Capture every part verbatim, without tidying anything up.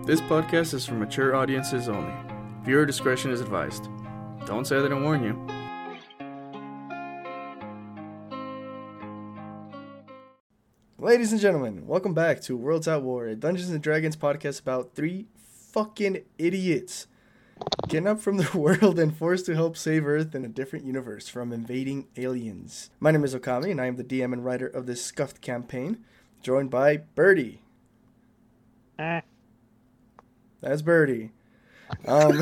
This podcast is for mature audiences only. Viewer discretion is advised. Don't say I didn't warn you. Ladies and gentlemen, welcome back to Worlds at War, a Dungeons and Dragons podcast about three fucking idiots getting up from the world and forced to help save Earth in a different universe from invading aliens. My name is Okami, and I am the D M and writer of this scuffed campaign, joined by Birdie. Eh. That's Birdie. Um,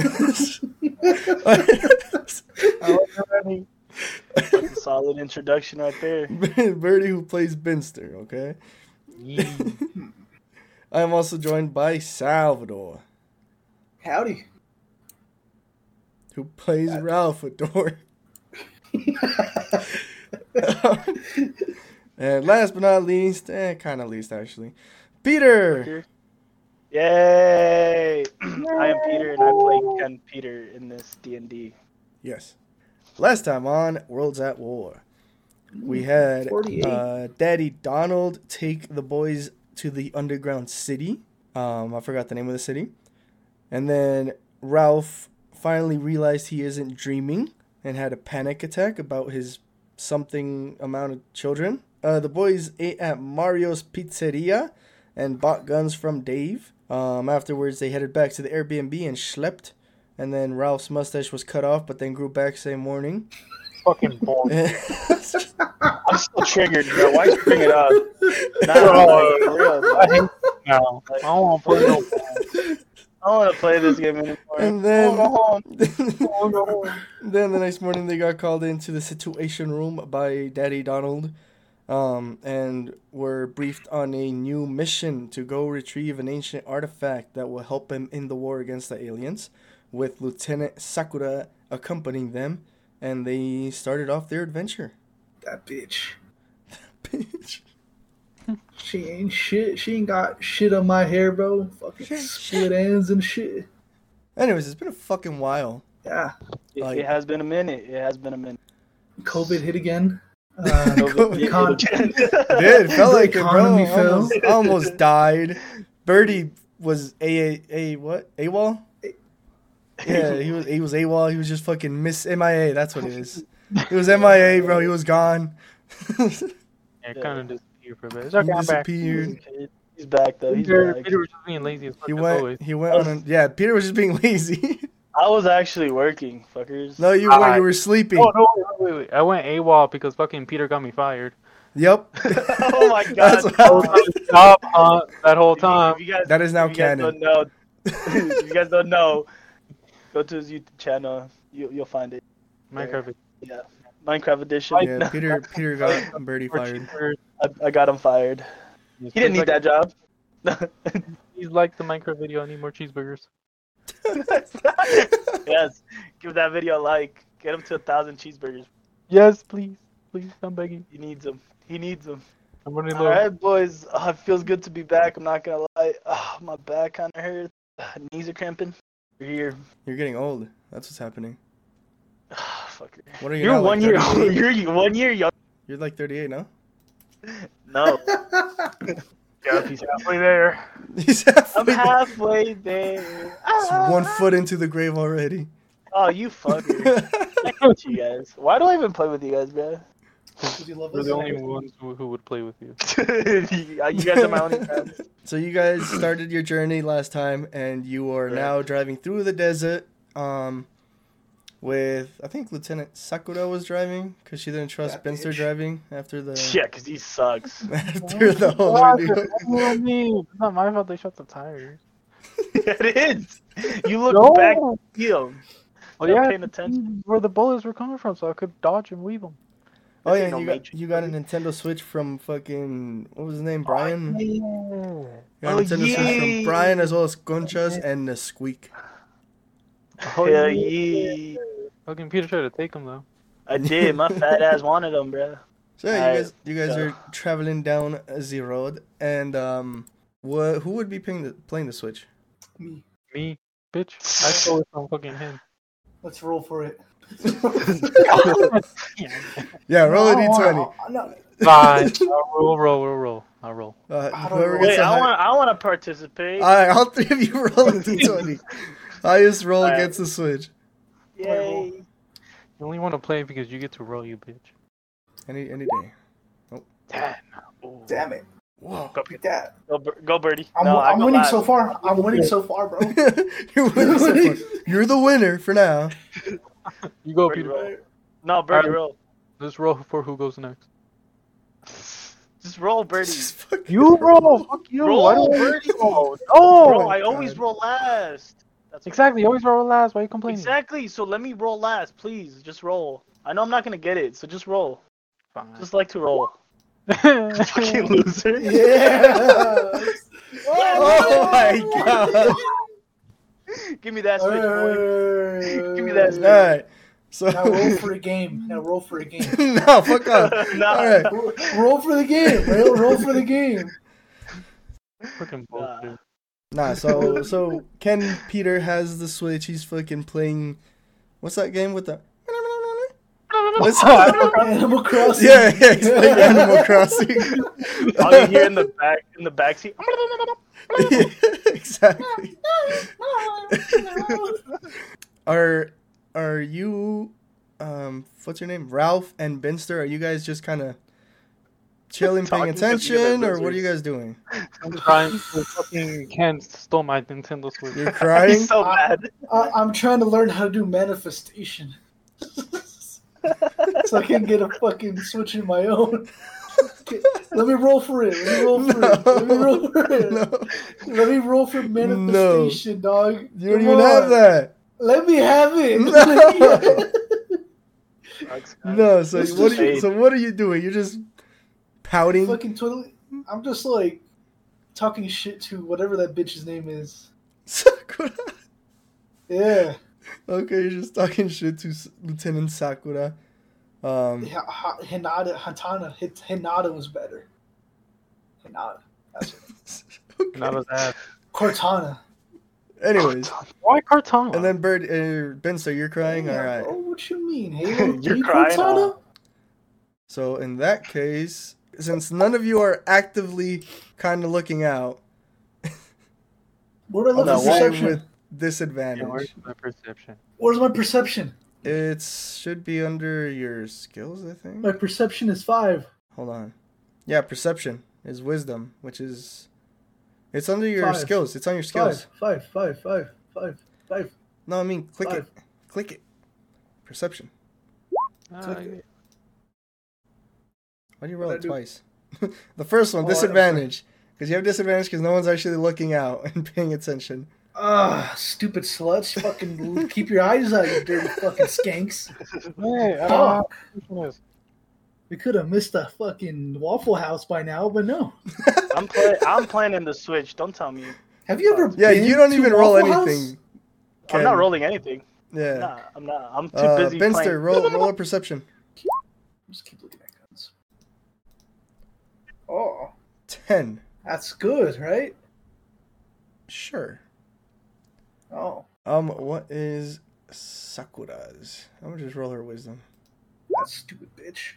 Solid introduction right there. Birdie, who plays Binster, okay? I am also joined by Salvador, Howdy. who plays Ralphador. And last but not least, eh, kind of least actually, Peter. Yay! I am Peter, and I play Ken Peter in this D and D. Yes. Last time on Worlds at War, we had uh, Daddy Donald take the boys to the underground city. Um, I forgot the name of the city. And then Ralph finally realized he isn't dreaming and had a panic attack about his something amount of children. Uh, the boys ate at Mario's Pizzeria and bought guns from Dave. Um, afterwards, they headed back to the Airbnb and slept. And then Ralph's mustache was cut off, but then grew back same morning. Fucking boring. I'm still triggered, bro. Why you bring it up? Nah, like, real, I hate now. Like, I don't want to play no. I don't want to play this game anymore. And then, go home. Go home. Then the next morning, they got called into the Situation Room by Daddy Donald. Um, and were briefed on a new mission to go retrieve an ancient artifact that will help him in the war against the aliens, with Lieutenant Sakura accompanying them, and they started off their adventure. That bitch. Bitch. She ain't shit. She ain't got shit on my hair, bro. Fucking Shit, split ends and shit. Anyways, it's been a fucking while. Yeah. It, Like- it has been a minute. It has been a minute. COVID hit again. Uh, COVID econ- Dude, it felt The like it, bro. economy I fell. almost, I almost died. Birdie was a a a what? AWOL? Yeah, he was he was AWOL. He was just fucking miss M I A. That's what it is. He was M I A, bro. He was gone. Yeah, kind of disappeared for a bit. It's okay, He I'm back. disappeared. He's back though. He's Peter, back. Peter was just being lazy as fuck He as went. always. He went on. A, yeah, Peter was just being lazy. I was actually working, fuckers. No, you weren't. I- You were sleeping. Oh, no, wait, wait, wait. I went AWOL because fucking Peter got me fired. Yep. Oh my god. That's what I was happened. on the job hunt that whole time. If you guys, That is now if you guys canon. Don't know, if you guys don't know, go to his YouTube channel. You, you'll find it. Minecraft. Yeah, Minecraft Edition. Yeah, Peter. Peter got Birdie fired. I, I got him fired. He didn't need that job. He's like the Minecraft video. I need more cheeseburgers. Yes, give that video a like. Get him to a thousand cheeseburgers. Yes, please. Please, I'm begging. He needs them. He needs them. I'm running All low. right, boys. Oh, it feels good to be back. I'm not gonna lie. Oh, my back kind of hurts. Knees are cramping. We're here. You're getting old. That's what's happening. Fucker. What are you You're now, like one year. thirty-eight? You're one year young. You're like thirty-eight, no? No. Yeah, he's halfway there. He's I'm halfway. halfway there. It's one foot into the grave already. Oh, you fucker. I hate you guys. Why do I even play with you guys, bro? You love We're us? the only ones who, who would play with you. you guys are my only friends. So you guys started your journey last time, and you are Correct. now driving through the desert. Um, with I think Lieutenant Sakura was driving because she didn't trust That Binster bitch. driving after the Yeah, because he sucks. after the whole What? ordeal. What do you mean? It's not my fault they shot the tires. It is. You look No. back, feel. Oh, Not yeah. paying attention. Where the bullets were coming from, so I could dodge and weave them. Oh This yeah, ain't no you got Matrix, you got a buddy. Nintendo Switch from fucking what was his name, Brian? Yeah. You got a Oh, Nintendo Switch from yeah. Brian as well as Conchas and the Squeak. Oh, Hell yeah. Fucking Peter tried to take them, though. I did. My fat ass wanted them, bro. So yeah, you Alright, guys you guys so- are traveling down the road, and um, what who would be playing the playing the Switch? Me. Me? Bitch. I stole it from fucking him. Let's roll for it. Yeah, roll a No, I d don't twenty. wanna- No, Fine. I'll roll, roll, roll, roll. I'll roll. Uh, I don't whoever roll. gets Wait, the I high- want I want to participate. All right, all three of you roll a d twenty. Highest roll All right. gets the Switch. Yay! You only want to play because you get to roll, you bitch. Any any day. Damn. Ooh. Damn it. Whoa. Go, Look at that. go, Bir- go birdie. I'm, no, I I'm go winning last. so far. I'm winning so far, bro. You're winning so far. You're the winner for now. You go, Birdie Peter. roll. No, birdie Alright. roll. Let's roll for who goes next. Just roll, birdie. Just fucking You roll. Fuck you. Roll, Why do I birdie. roll? Bro, No. I always God. roll last. That's Exactly. You always roll last. Why are you complaining? Exactly. So let me roll last, please. Just roll. I know I'm not gonna get it, so just roll. Fine. Just like to roll. Fucking loser. Yeah. Oh my god. Give me that switch, boy. Alright. Give me that All right. So Now roll for a game. Now roll for a game. no, fuck off. No. All right. roll, roll for the game. Roll, roll for the game. Fucking bullshit. Nah, so so Ken Peter has the Switch. He's fucking playing. What's that game with the? What's Animal Crossing. Yeah, yeah, he's playing Animal Crossing. All you hear in the back in the backseat. Yeah, exactly. Are are you um what's your name? Ralph and Binster, are you guys just kind of chilling, paying Talking to the attention, or lizards. what are you guys doing? I'm trying to fucking Ken stole my Nintendo Switch. You're crying? He's so mad. I, I'm trying to learn how to do manifestation. So I can get a fucking Switch in my own. Okay, let me roll for it. Let me roll for it. Let me roll for it. No, Let me roll for manifestation, dog. you don't Come even have on. that. Let me have it. No. Let me have it. No, so This what is are you, fake. so what are you doing? You're just pouting? Fucking totally. I'm just like talking shit to whatever that bitch's name is. Sakura. Yeah. Okay, you're just talking shit to S- Lieutenant Sakura. Um, Ha- ha- Hinata, Hatana, Hit- Hinata was better. Hinata. That's it. okay. Not as bad. Cortana. Anyways, Why Cortana? and then Bird, uh, Benster, you're crying. Yeah, All right. bro, what you mean? Halo You're three crying, Cortana? So in that case, since none of you are actively kind of looking out, Where do I look No, at I'll say perception? with Yeah, disadvantage. where's my perception? Where's my perception? It should be under your skills, I think. My perception is five. Hold on. Yeah, perception is wisdom, which is it's under your Five. skills. It's on your skills. Five, five, five, five, five, five. No, I mean click Five. it. Click it. Perception. Uh, Click it. Why do you roll What'd it I do? twice? The first one, Oh, I- I'm disadvantage. Because you have disadvantage because no one's actually looking out and paying attention. Ah, stupid sluts. Fucking keep your eyes out, you dirty fucking skanks. Hey, I don't know Fuck. how this one is. We could have missed a fucking Waffle House by now, but no. I'm play I'm playing in the Switch. Don't tell me. Have you ever Yeah, been you don't to even roll Waffle House? anything. I'm not Ken. rolling anything. Yeah. Nah, I'm not. I'm too Uh, busy Benster, playing. roll roll a perception. Just keep looking at guns. Oh, Ten. that's good, right? Sure. Oh, Um, what is Sakura's? I'm gonna just roll her wisdom. that stupid bitch.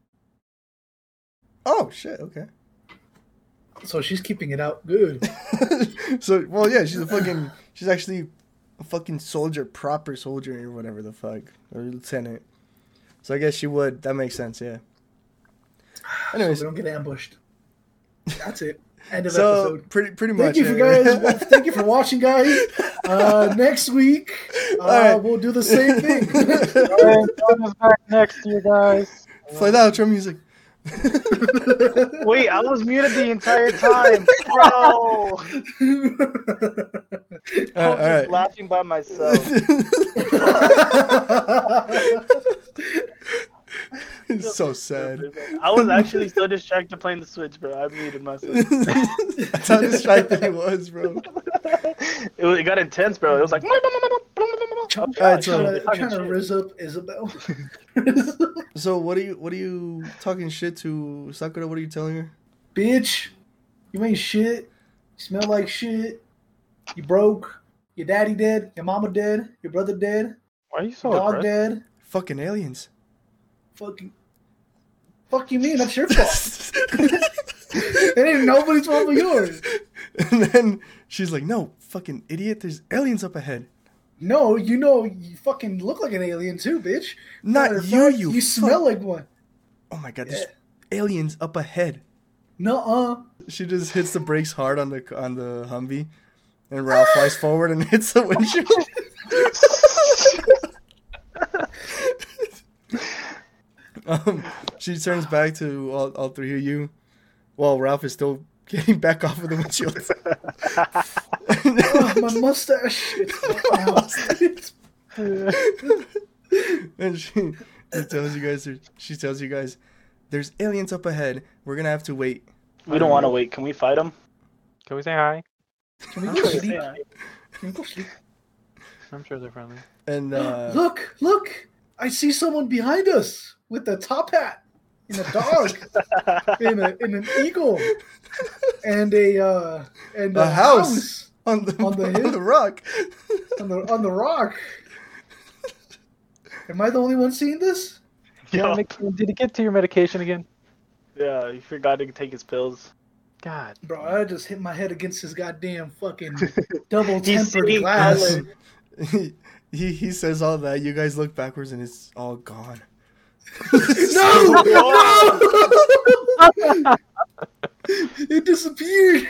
Oh shit. Okay. So she's keeping it out good. So, well, yeah, she's a fucking. She's actually a fucking soldier, proper soldier, or whatever the fuck, or lieutenant. So I guess she would. That makes sense. Yeah. So Anyways, we don't get ambushed. That's it. End of so episode. pretty pretty Thank much. you for yeah. guys. well, thank you for watching, guys. Uh, next week, uh, Alright. we'll do the same thing. Hey, John is back next to you guys. Play the outro music. Wait, I was muted the entire time, bro. I was All just right. laughing by myself. It's so sad. I was actually so distracted playing the Switch, bro. I muted myself. That's how distracted he was, bro. It, was, it got intense, bro. It was like. I'm Alright, so- trying to, trying to rizz up Isabel. So what are you what are you talking shit to Sakura? What are you telling her? Bitch, you ain't shit. You smell like shit. You broke. Your daddy dead. Your mama dead. Your brother dead. Why are you so Your dog aggressive? dead. Fucking aliens. Fucking. Fuck you mean? That's your fault. It ain't nobody's fault but yours. And then she's like, no, fucking idiot, there's aliens up ahead. No, you know, you fucking look like an alien too, bitch. Not Matter you, fact, you You fuck. smell like one. Oh my god, there's aliens up ahead. Nuh-uh. She just hits the brakes hard on the on the Humvee, and Ralph flies forward and hits the windshield. um, she turns back to all, all three of you, while Ralph is still getting back off of the windshield. Oh, my mustache. It's And she, she tells you guys, she tells you guys, there's aliens up ahead. We're gonna have to wait. We don't want to wait. Can we fight them? Can we say hi? Can we go sleep? Can we go sleep? I'm sure they're friendly. And uh, Look, look! I see someone behind us with a top hat, and a dog, and, a, and an eagle, and a uh, and a, A house. house on the On the on hill? the rock. on the on the rock. Am I the only one seeing this? Yeah. Did you get to your medication again? Yeah, he forgot to take his pills. God. Bro, I just hit my head against his goddamn fucking double He's tempered seeing glass. color. he, he he says all that. You guys look backwards and it's all gone. No! No! It disappeared.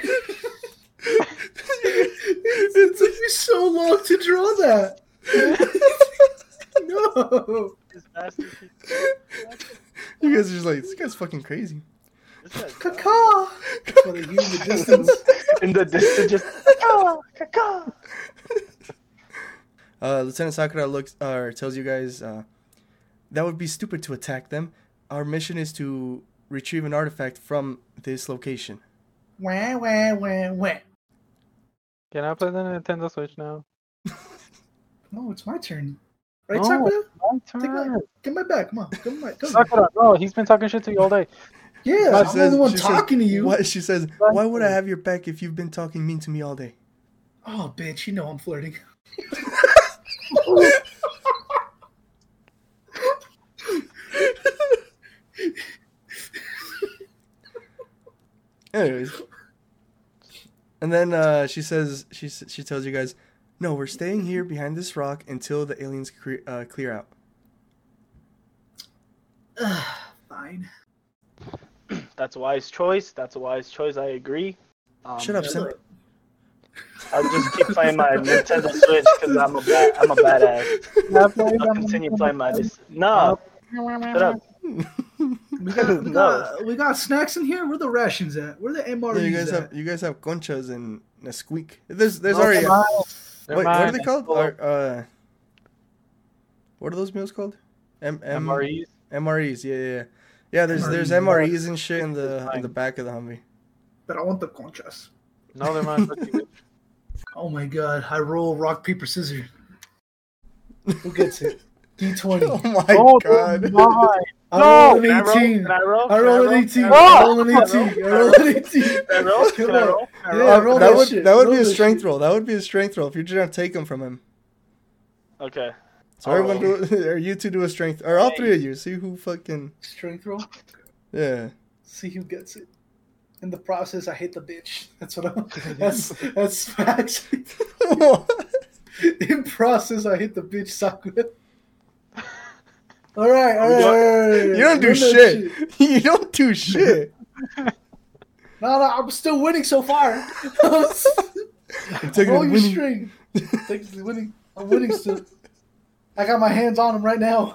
It took me so long to draw that. No. This bastard. You guys are just like, this guy's fucking crazy. This guy's Caca. For the human distance. in the distance, just caca, caca. Uh, Lieutenant Sakura looks or tells you guys uh, that would be stupid to attack them. Our mission is to retrieve an artifact from this location. Wah, wah, wah, wah. Can I play the Nintendo Switch now? No, it's my turn. Right, No, Sakura? My Take my, turn. get my back. Come on. Come on. Come on. Sakura, no, he's been talking shit to you all day. Yeah, I'm the only one talking to you. What, she says, why would I have your back if you've been talking mean to me all day? Oh, bitch, you know I'm flirting. Anyways. And then uh, she says, she she tells you guys, no, we're staying here behind this rock until the aliens cre- uh, clear out. Fine. That's a wise choice. That's a wise choice. I agree. Um, Shut up, Sim. I'll just keep playing my Nintendo Switch because I'm a bad, I'm a badass. I'll continue playing my. Dis- no, shut up. We got, we, No. got, we got snacks in here. Where the rations at? Where the M R Es Yeah, you guys at? have you guys have conchas and a squeak. There's there's No, already. they're mine. They're Wait, what are mine. they called? Full of Are, uh, what are those meals called? M M M R Es. M R Es. Yeah, yeah, yeah. Yeah, there's there's M R Es and shit in the in the back of the Humvee. But I want the conchas. No, they're mine. Fuck you. Oh my god! I roll rock paper scissors. Who gets it? D twenty. Oh my Oh, god. they're mine. I No! roll an Can I roll? eighteen. Can I roll? I Can roll I an eighteen. Can I I roll an Can I eighteen. I roll an eighteen. Can I roll? Come Can I on. roll? Can I Yeah, roll? roll that that would shit. that would Roll be a that strength shit. roll. That would be a strength roll if you're trying to take them from him. Okay. So I'll everyone roll. do, or you two do a strength, or all three of you. See who fucking Strength roll. yeah. See who gets it. In the process, I hate the bitch. That's what I'm. That's that's facts. In process, I hit the bitch Sakura. All right, all right, all right, all right. You don't do Run that shit. You don't do shit. No, no, I'm still winning so far. I'm taking Roll a your winning- string. Technically winning. I'm winning still. I got my hands on him right now.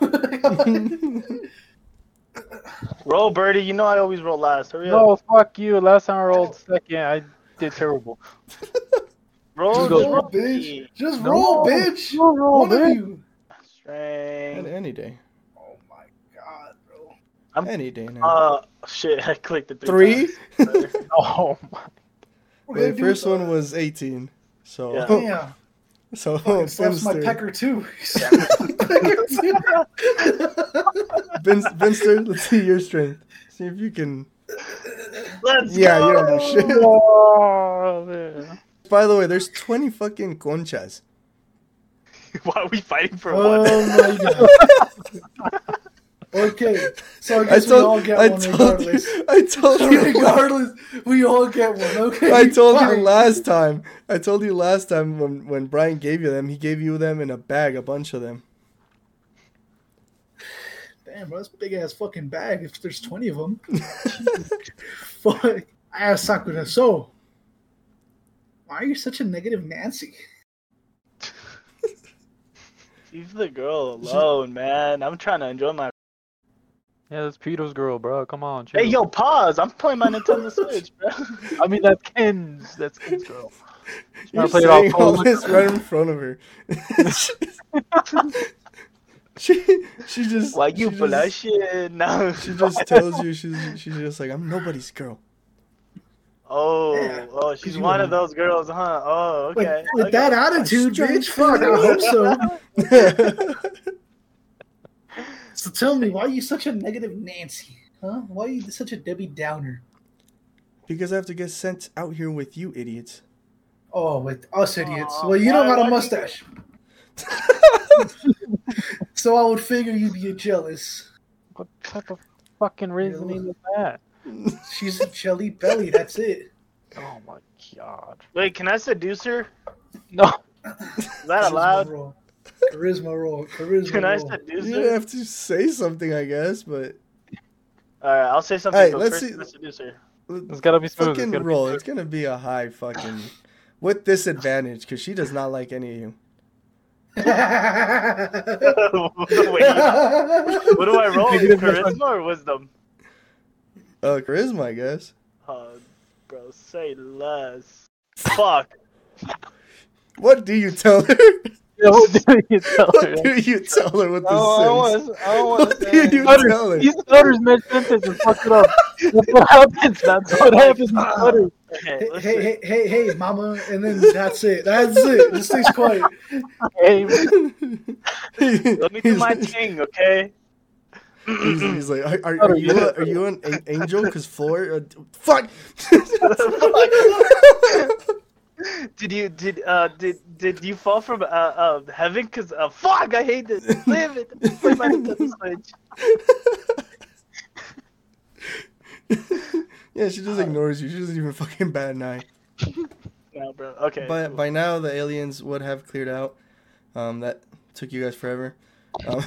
Roll, Birdie. You know I always roll last. Hurry up. No, fuck you. Last time I rolled second, I did terrible. Roll, Just just roll, roll, bitch. Just No. roll, bitch. You roll, One of bitch. you. Any, Strength. any day. Oh my god, bro. I'm, Any day now. uh, shit. I clicked it three Three? times. Oh my. We're gonna The do first the- one was eighteen. So Yeah. Damn. so Fucking slaps my Binster, pecker too. Pecker too. Bin, Binster, let's see your strength. See if you can. Let's Yeah, go. you don't do shit. Oh, man. By the way, there's twenty fucking conchas. Why are we fighting for Oh one? my god. Okay, so I I guess told, we all get I one told regardless. you, I told you, Regardless, we all get one. Okay. I told fine. you last time. I told you last time when when Brian gave you them, he gave you them in a bag, a bunch of them. Damn, bro, that's a big ass fucking bag. If there's twenty of them. Fuck. I asked Sakura, so why are you such a negative Nancy? Leave the girl alone, man. I'm trying to enjoy my. Yeah, that's Peter's girl, bro. Come on. Hey, chill. yo, pause. I'm playing my Nintendo Switch, bro. I mean, that's Ken's. That's Ken's girl. You're Trying to play it all saying all cool. this right in front of her. she she just Why you she just, blushing? No. she just tells you she's she's just like, I'm nobody's girl. Oh, Yeah, oh, she's you one were- of those girls, huh? Oh, With, okay. with okay. that attitude, Strange bitch, fuck, I hope so. So tell me, why are you such a negative Nancy? Huh? Why are you such a Debbie Downer? Because I have to get sent out here with you idiots. Oh, with us idiots. Aw, Well, you don't why- got a why do you- mustache. So I would figure you'd be jealous. What type of fucking reasoning is that? She's a jelly belly, that's it. Oh my god. Wait, can I seduce her? No. Is that allowed? Charisma roll. Charisma roll. Charisma Can I roll. seduce You her? have to say something, I guess, but Alright, I'll say something. Hey, but let's first see- can I seduce her? It's gotta be smooth. It's fucking gotta be roll. smooth. It's gonna be a high fucking with disadvantage because she does not like any of you. Wait, what do I roll? Negative Charisma or wisdom? Uh, charisma, I guess. Oh, bro, say less. Fuck. What do you tell her? Yeah, what do you tell her? What do you tell her with the Oh, I Sims? don't want to. I don't want What to. do you Stutters. tell her? He stutters mid-sentence and fucks it up. That's what happens. That's what happens. He stutters. Okay, Hey, listen. hey, hey, hey, hey, mama, and then that's it. That's it. Just stays quiet. Hey, Let me do my thing, okay? He's, he's like, are, are, are you a, are you an a- angel? Because four, uh, fuck. Did you did uh did did you fall from uh, uh heaven? Cause uh fuck, I hate this. Live it. Play my Nintendo Switch. Yeah, she just ignores you. She doesn't even fucking bat an eye. No, bro. Okay. By cool. by now, the aliens would have cleared out. Um, that took you guys forever. Um,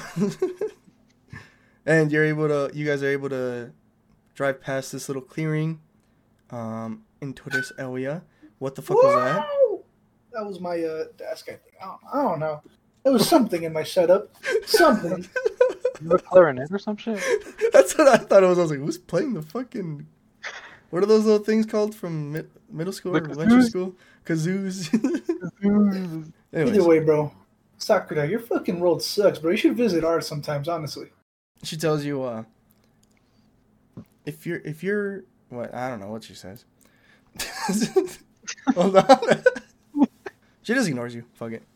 and you're able to, you guys are able to drive past this little clearing, um, into this area. What the fuck was that? Whoa! That was my uh, desk, I think. I don't, I don't know. There was something in my setup. Something. you a clarinet or some shit? That's what I thought it was. I was like, who's playing the fucking? What are those little things called from mid- middle school or The elementary kazoos? school? Kazoos. Either Anyways, way, bro. Sakura, your fucking world sucks, bro. You should visit ours sometimes, honestly. she tells you, uh, if you're, if you're, what, I don't know what she says. Hold on. She just ignores you. Fuck it.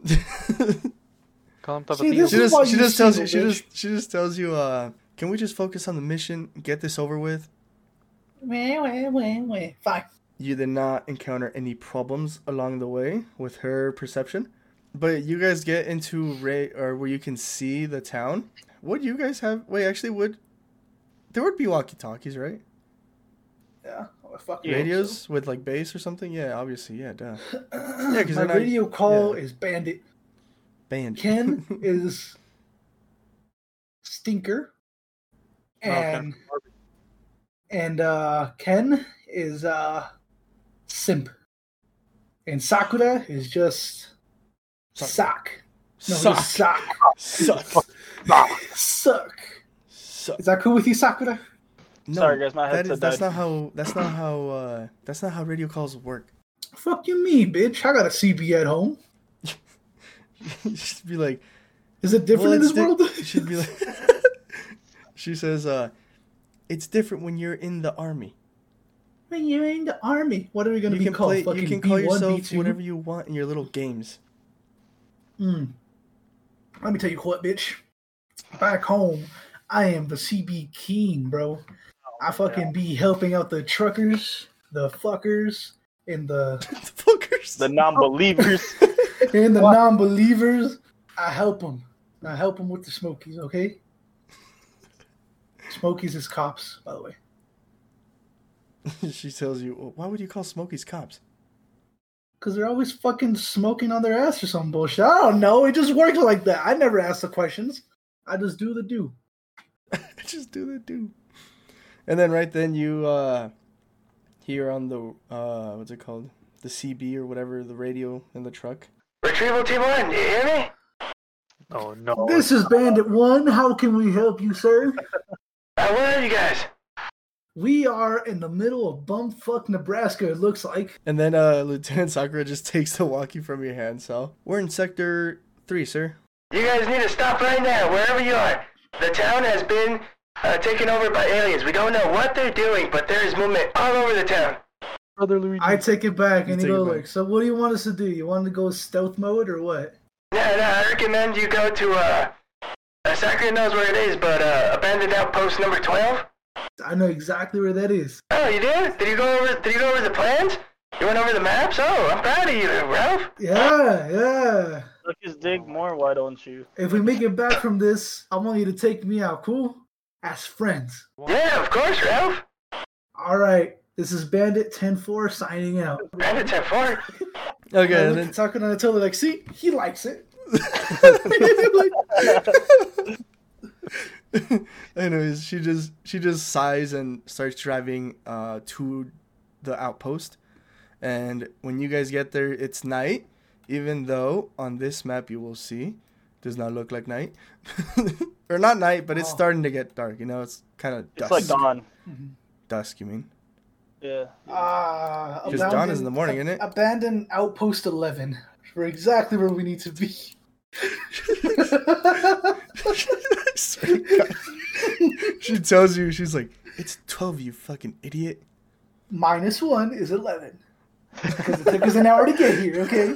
Call him See, this she is why just, she you just tells you, single, she bitch. just, she just tells you, uh, can we just focus on the mission, get this over with? Wait, wait, wait, wait. Fine. You did not encounter any problems along the way with her perception. But you guys get into Ray, or where you can see the town. Would you guys have? Wait, actually, would there would be walkie-talkies, right? Yeah. Oh, fuck Yeah. Radios with like bass or something. Yeah, obviously, yeah, duh. Yeah, 'cause my they're not- radio call yeah. is Bandit. Band. Ken is Stinker. And and uh, Ken is uh, Simp. And Sakura is just Suck. Sock. No, Suck. he's Sock. Suck. Suck. Suck. Is that cool with you, Sakura? No, Sorry, guys, my that headset is, that's died. not how. That's not how. Uh, that's not how radio calls work. Fuck you mean, bitch? I got a C B at home. She'd be like, Is it different well, in this it's di- world? She'd be like, she says, uh, it's different when you're in the army. When you're in the army, what are we gonna You be can called? play. Fucking You can call B one, yourself B two? whatever you want in your little games. Mm. Let me tell you what, bitch. Back home, I am the C B king, bro. I fucking be helping out the truckers, the fuckers, and the the fuckers. The non-believers. and the non-believers. I help them. I help them with the smokies, okay? Smokey's is cops, by the way. She tells you, well, why would you call Smokey's cops? Because they're always fucking smoking on their ass or some bullshit. I don't know. It just works like that. I never ask the questions. I just do the do. I just do the do. And then right then you uh, hear on the, uh, what's it called? The C B or whatever, the radio in the truck. Retrieval Team one, do you hear me? Oh, no. This is Bandit One. How can we help you, sir? Uh, where are you guys? We are in the middle of bumfuck Nebraska, it looks like. And then uh, Lieutenant Sakura just takes the walkie from your hand, Sal. We're in Sector three, sir. You guys need to stop right now, wherever you are. The town has been uh, taken over by aliens. We don't know what they're doing, but there is movement all over the town. Brother Luigi. I take it back, You and take you go it back. like, so what do you want us to do? You want to go stealth mode or what? No, no, I recommend you go to, uh, uh Sakura knows where it is, but, uh, abandoned outpost number twelve. I know exactly where that is. Oh, you did? Did you go over, did you go over the plans? You went over the maps? Oh, I'm proud of you, Ralph. Yeah, yeah. Look his dig more, why don't you? If we make it back from this, I want you to take me out, cool? As friends. Yeah, of course, Ralph. All right, this is Bandit ten four signing out. Bandit ten four. Okay, I and look then at Tucker and I told her, like, see, he likes it. anyways, she just she just sighs and starts driving uh to the outpost. And when you guys get there, it's night, even though on this map you will see does not look like night. Or not night, but it's Oh. starting to get dark, you know, it's kind of It's dusk. like dawn. Dusk, you mean? Yeah. Ah, Because dawn is in the morning, isn't it? Abandon outpost eleven. We're exactly where we need to be. She tells you, she's like, it's twelve, you fucking idiot. Minus one is eleven. Because it took us an hour to get here, okay?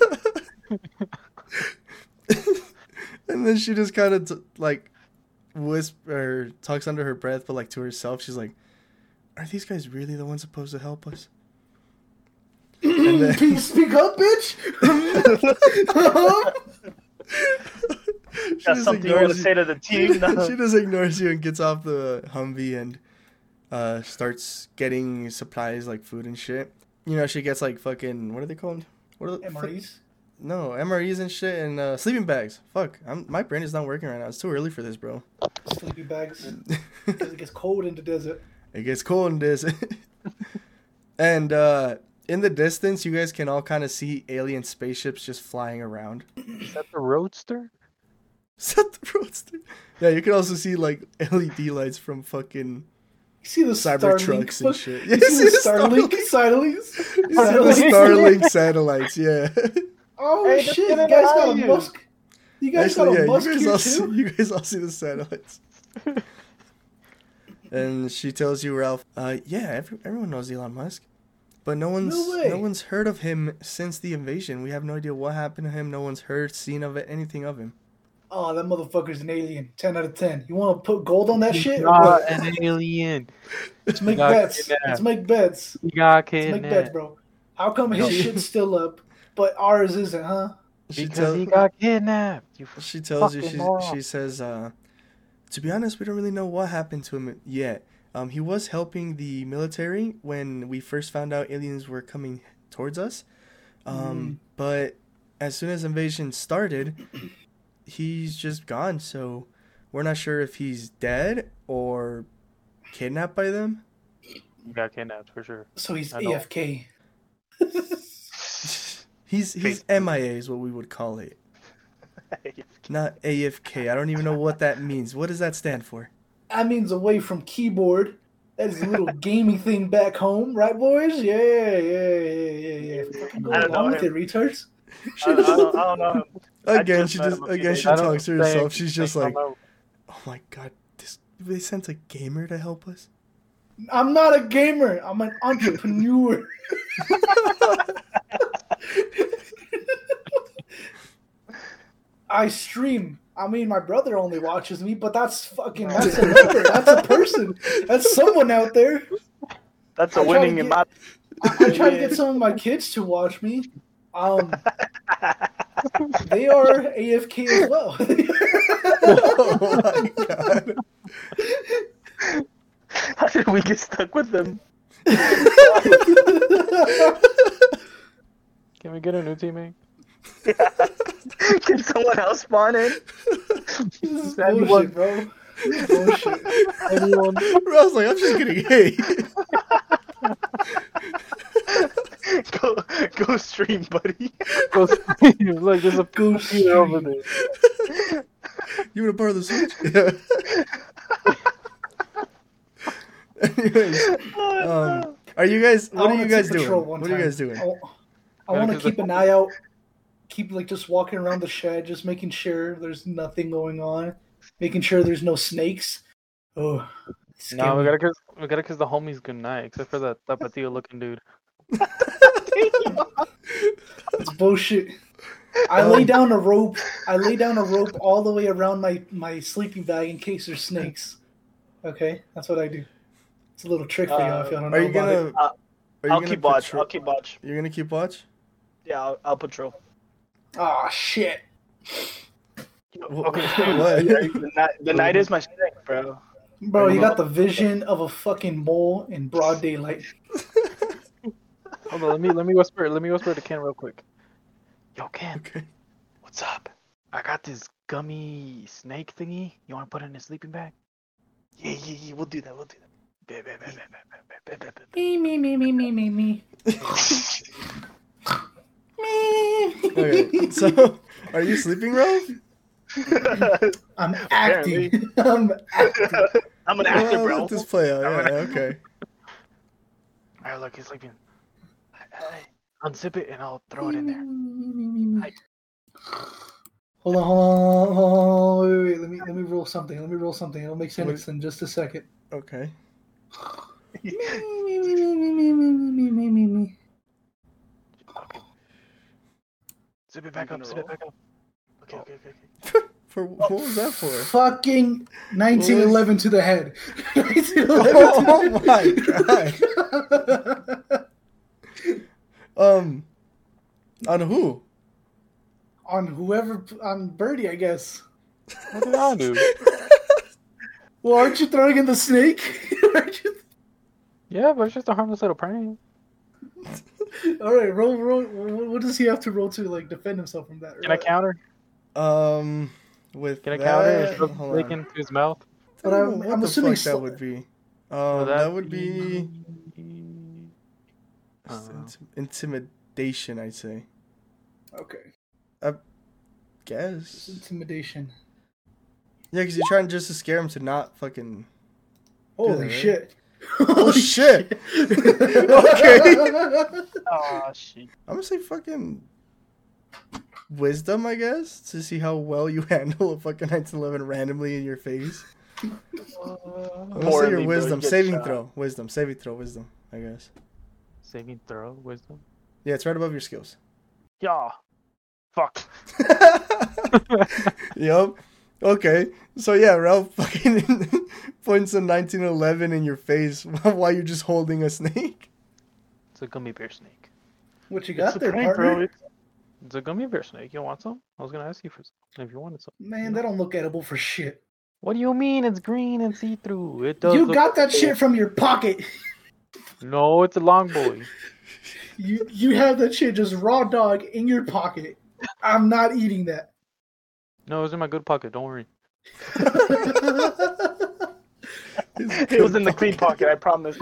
And then she just kind of t- like whisper, talks under her breath, but like to herself, she's like, are these guys really the ones supposed to help us? And then, Can you speak up, bitch? she Got just something you want to ignores you. say to the team? No. She just ignores you and gets off the Humvee and uh, starts getting supplies like food and shit. You know, she gets like fucking, what are they called? What are the M R Es? No, M R Es and shit and uh, sleeping bags. Fuck, I'm, my brain is not working right now. It's too early for this, bro. Sleeping bags. Because it gets cold in the desert. It gets cold in this. And uh, in the distance, you guys can all kind of see alien spaceships just flying around. Is that the Roadster? Is that the Roadster? Yeah, you can also see like L E D lights from fucking You see the Cyber Starlink trucks and fuck- shit. You see the Starlink Starlinks? You see the Starlink satellites, yeah. Oh Hey, just shit! get You in guys the got a bayou. Musk. You guys Actually, got yeah, a you Musk guys here all too. see, you guys all see the satellites. And she tells you, Ralph, uh, yeah, every, everyone knows Elon Musk, but no one's No way. no one's heard of him since the invasion. We have no idea what happened to him. No one's heard, seen of it, anything of him. Oh, that motherfucker's an alien. Ten out of ten. You want to put gold on that shit? or Not what? an alien. Let's make got bets. kidnapped. Let's make bets. He got Let's make bets, kidnapped. bro. How come his shit's still up, but ours isn't, huh? She, Because tell, he got kidnapped. You f- she tells you, fucking she, moron. she says, uh, to be honest, we don't really know what happened to him yet. Um, he was helping the military when we first found out aliens were coming towards us. Um, But as soon as invasion started, he's just gone. So we're not sure if he's dead or kidnapped by them. He got kidnapped for sure. So he's I know. A F K. He's he's M I A is what we would call it, not A F K. I don't even know what that means. What does that stand for? That means away from keyboard. That is a little gaming thing back home, right, boys? Yeah, yeah, yeah, yeah, yeah. Fucking go I don't along know with it, him. retards. I, I, don't, I don't know. I Again, just she met just him a few again days she I don't talks to think- herself. She's just think like, I'm a- oh my god, this they sent a gamer to help us. I'm not a gamer. I'm an entrepreneur. I stream. I mean, my brother only watches me, but that's fucking, that's a number. That's a person. That's someone out there. That's a I try to winning get- in my. I, I try to get some of my kids to watch me. Um, they are A F K as well. Oh my god. get stuck with them. Can we get a new teammate? Can someone else spawn in? This is bullshit, bro. This is bullshit. Anyone? I was like, I'm just getting hate. Go, go stream, buddy. Go stream. Like, there's a Go computer over stream. there. You want a part of the switch? Yeah. Anyways, um, are you guys? What I are you wanna guys take doing? patrol one What are you time. guys doing? I, I want to keep an eye out. Keep like just walking around the shed, just making sure there's nothing going on, making sure there's no snakes. Oh, it's No, we scary. gotta kiss. We gotta kiss the homies goodnight, except for that tapatio looking dude. It's bullshit. I lay down a rope. I lay down a rope all the way around my, my sleeping bag in case there's snakes. Okay, that's what I do. It's a little trick for y'all if y'all don't know Are you about gonna? it. Uh, are you I'll gonna keep watch. patrol- I'll keep watch. You're gonna keep watch. Yeah, I'll, I'll patrol. Oh shit! Okay, What? the, night, the night is my strength, bro. Bro, you got the vision of a fucking mole in broad daylight. Hold on, let me let me whisper. Let me whisper to Ken real quick. Yo, Ken, Okay. what's up? I got this gummy snake thingy. You want to put it in a sleeping bag? Yeah, yeah, yeah. We'll do that. We'll do that. Bah, bah, bah, bah, bah, bah, bah, bah, bah. Me, me, me, me, me, me, me. Okay. So, are you sleeping, Ralph? I'm acting. I'm acting. I'm an actor, Well, bro. let this play out. Yeah. Okay. Alright, look, he's sleeping. Hey, unzip it and I'll throw it in there. Hold on, hold on, hold on, wait, wait, wait. Let me let me roll something. Let me roll something. It'll make sense in just a second. Okay. Me, me, me, me, me, me, me, me, me, me. Zip it back You up. gonna Zip it roll? back up. Okay, okay, okay. okay. For what was that for? Fucking nineteen eleven to the head. nineteen Oh eleven my god. Um, on who? On whoever, on Birdie, I guess. What did I do? Well, aren't you throwing in the snake? Aren't you? Yeah, but it's just a harmless little prank. All right, roll, roll. What what does he have to roll to like defend himself from that? Can I counter? Um, with Can I that, counter and shove hold snake on. into his mouth? But I don't I'm- know what I'm the assuming fuck that sl- would be. Would Um, that would be I don't know. int- intimidation, I'd say. Okay, Guess. intimidation. Yeah, because you're trying just to scare him to not fucking. Holy right? shit! Oh shit! Okay. Oh, shit. I'm gonna say fucking wisdom, I guess, to see how well you handle a fucking nineteen eleven randomly in your face. I'm gonna say Poorly, your bro, wisdom, you get saving shot. throw, wisdom, saving throw, wisdom, I guess. Saving throw, wisdom. Yeah, it's right above your skills. Yeah. Fuck. Yup. Okay. So yeah, Ralph fucking points a nineteen eleven in your face while you're just holding a snake. It's a gummy bear snake. What you It's got a there, prank, partner? bro. It's- It's a gummy bear snake. You want some? I was gonna ask you for some if you wanted some. Man, they don't look edible for shit. What do you mean? It's green and see through. It does. You look- got that shit from your pocket. No, it's a long boy. You you have that shit just raw dog in your pocket. I'm not eating that. No, it's in my good pocket. Don't worry. It was in the clean pocket, I promise.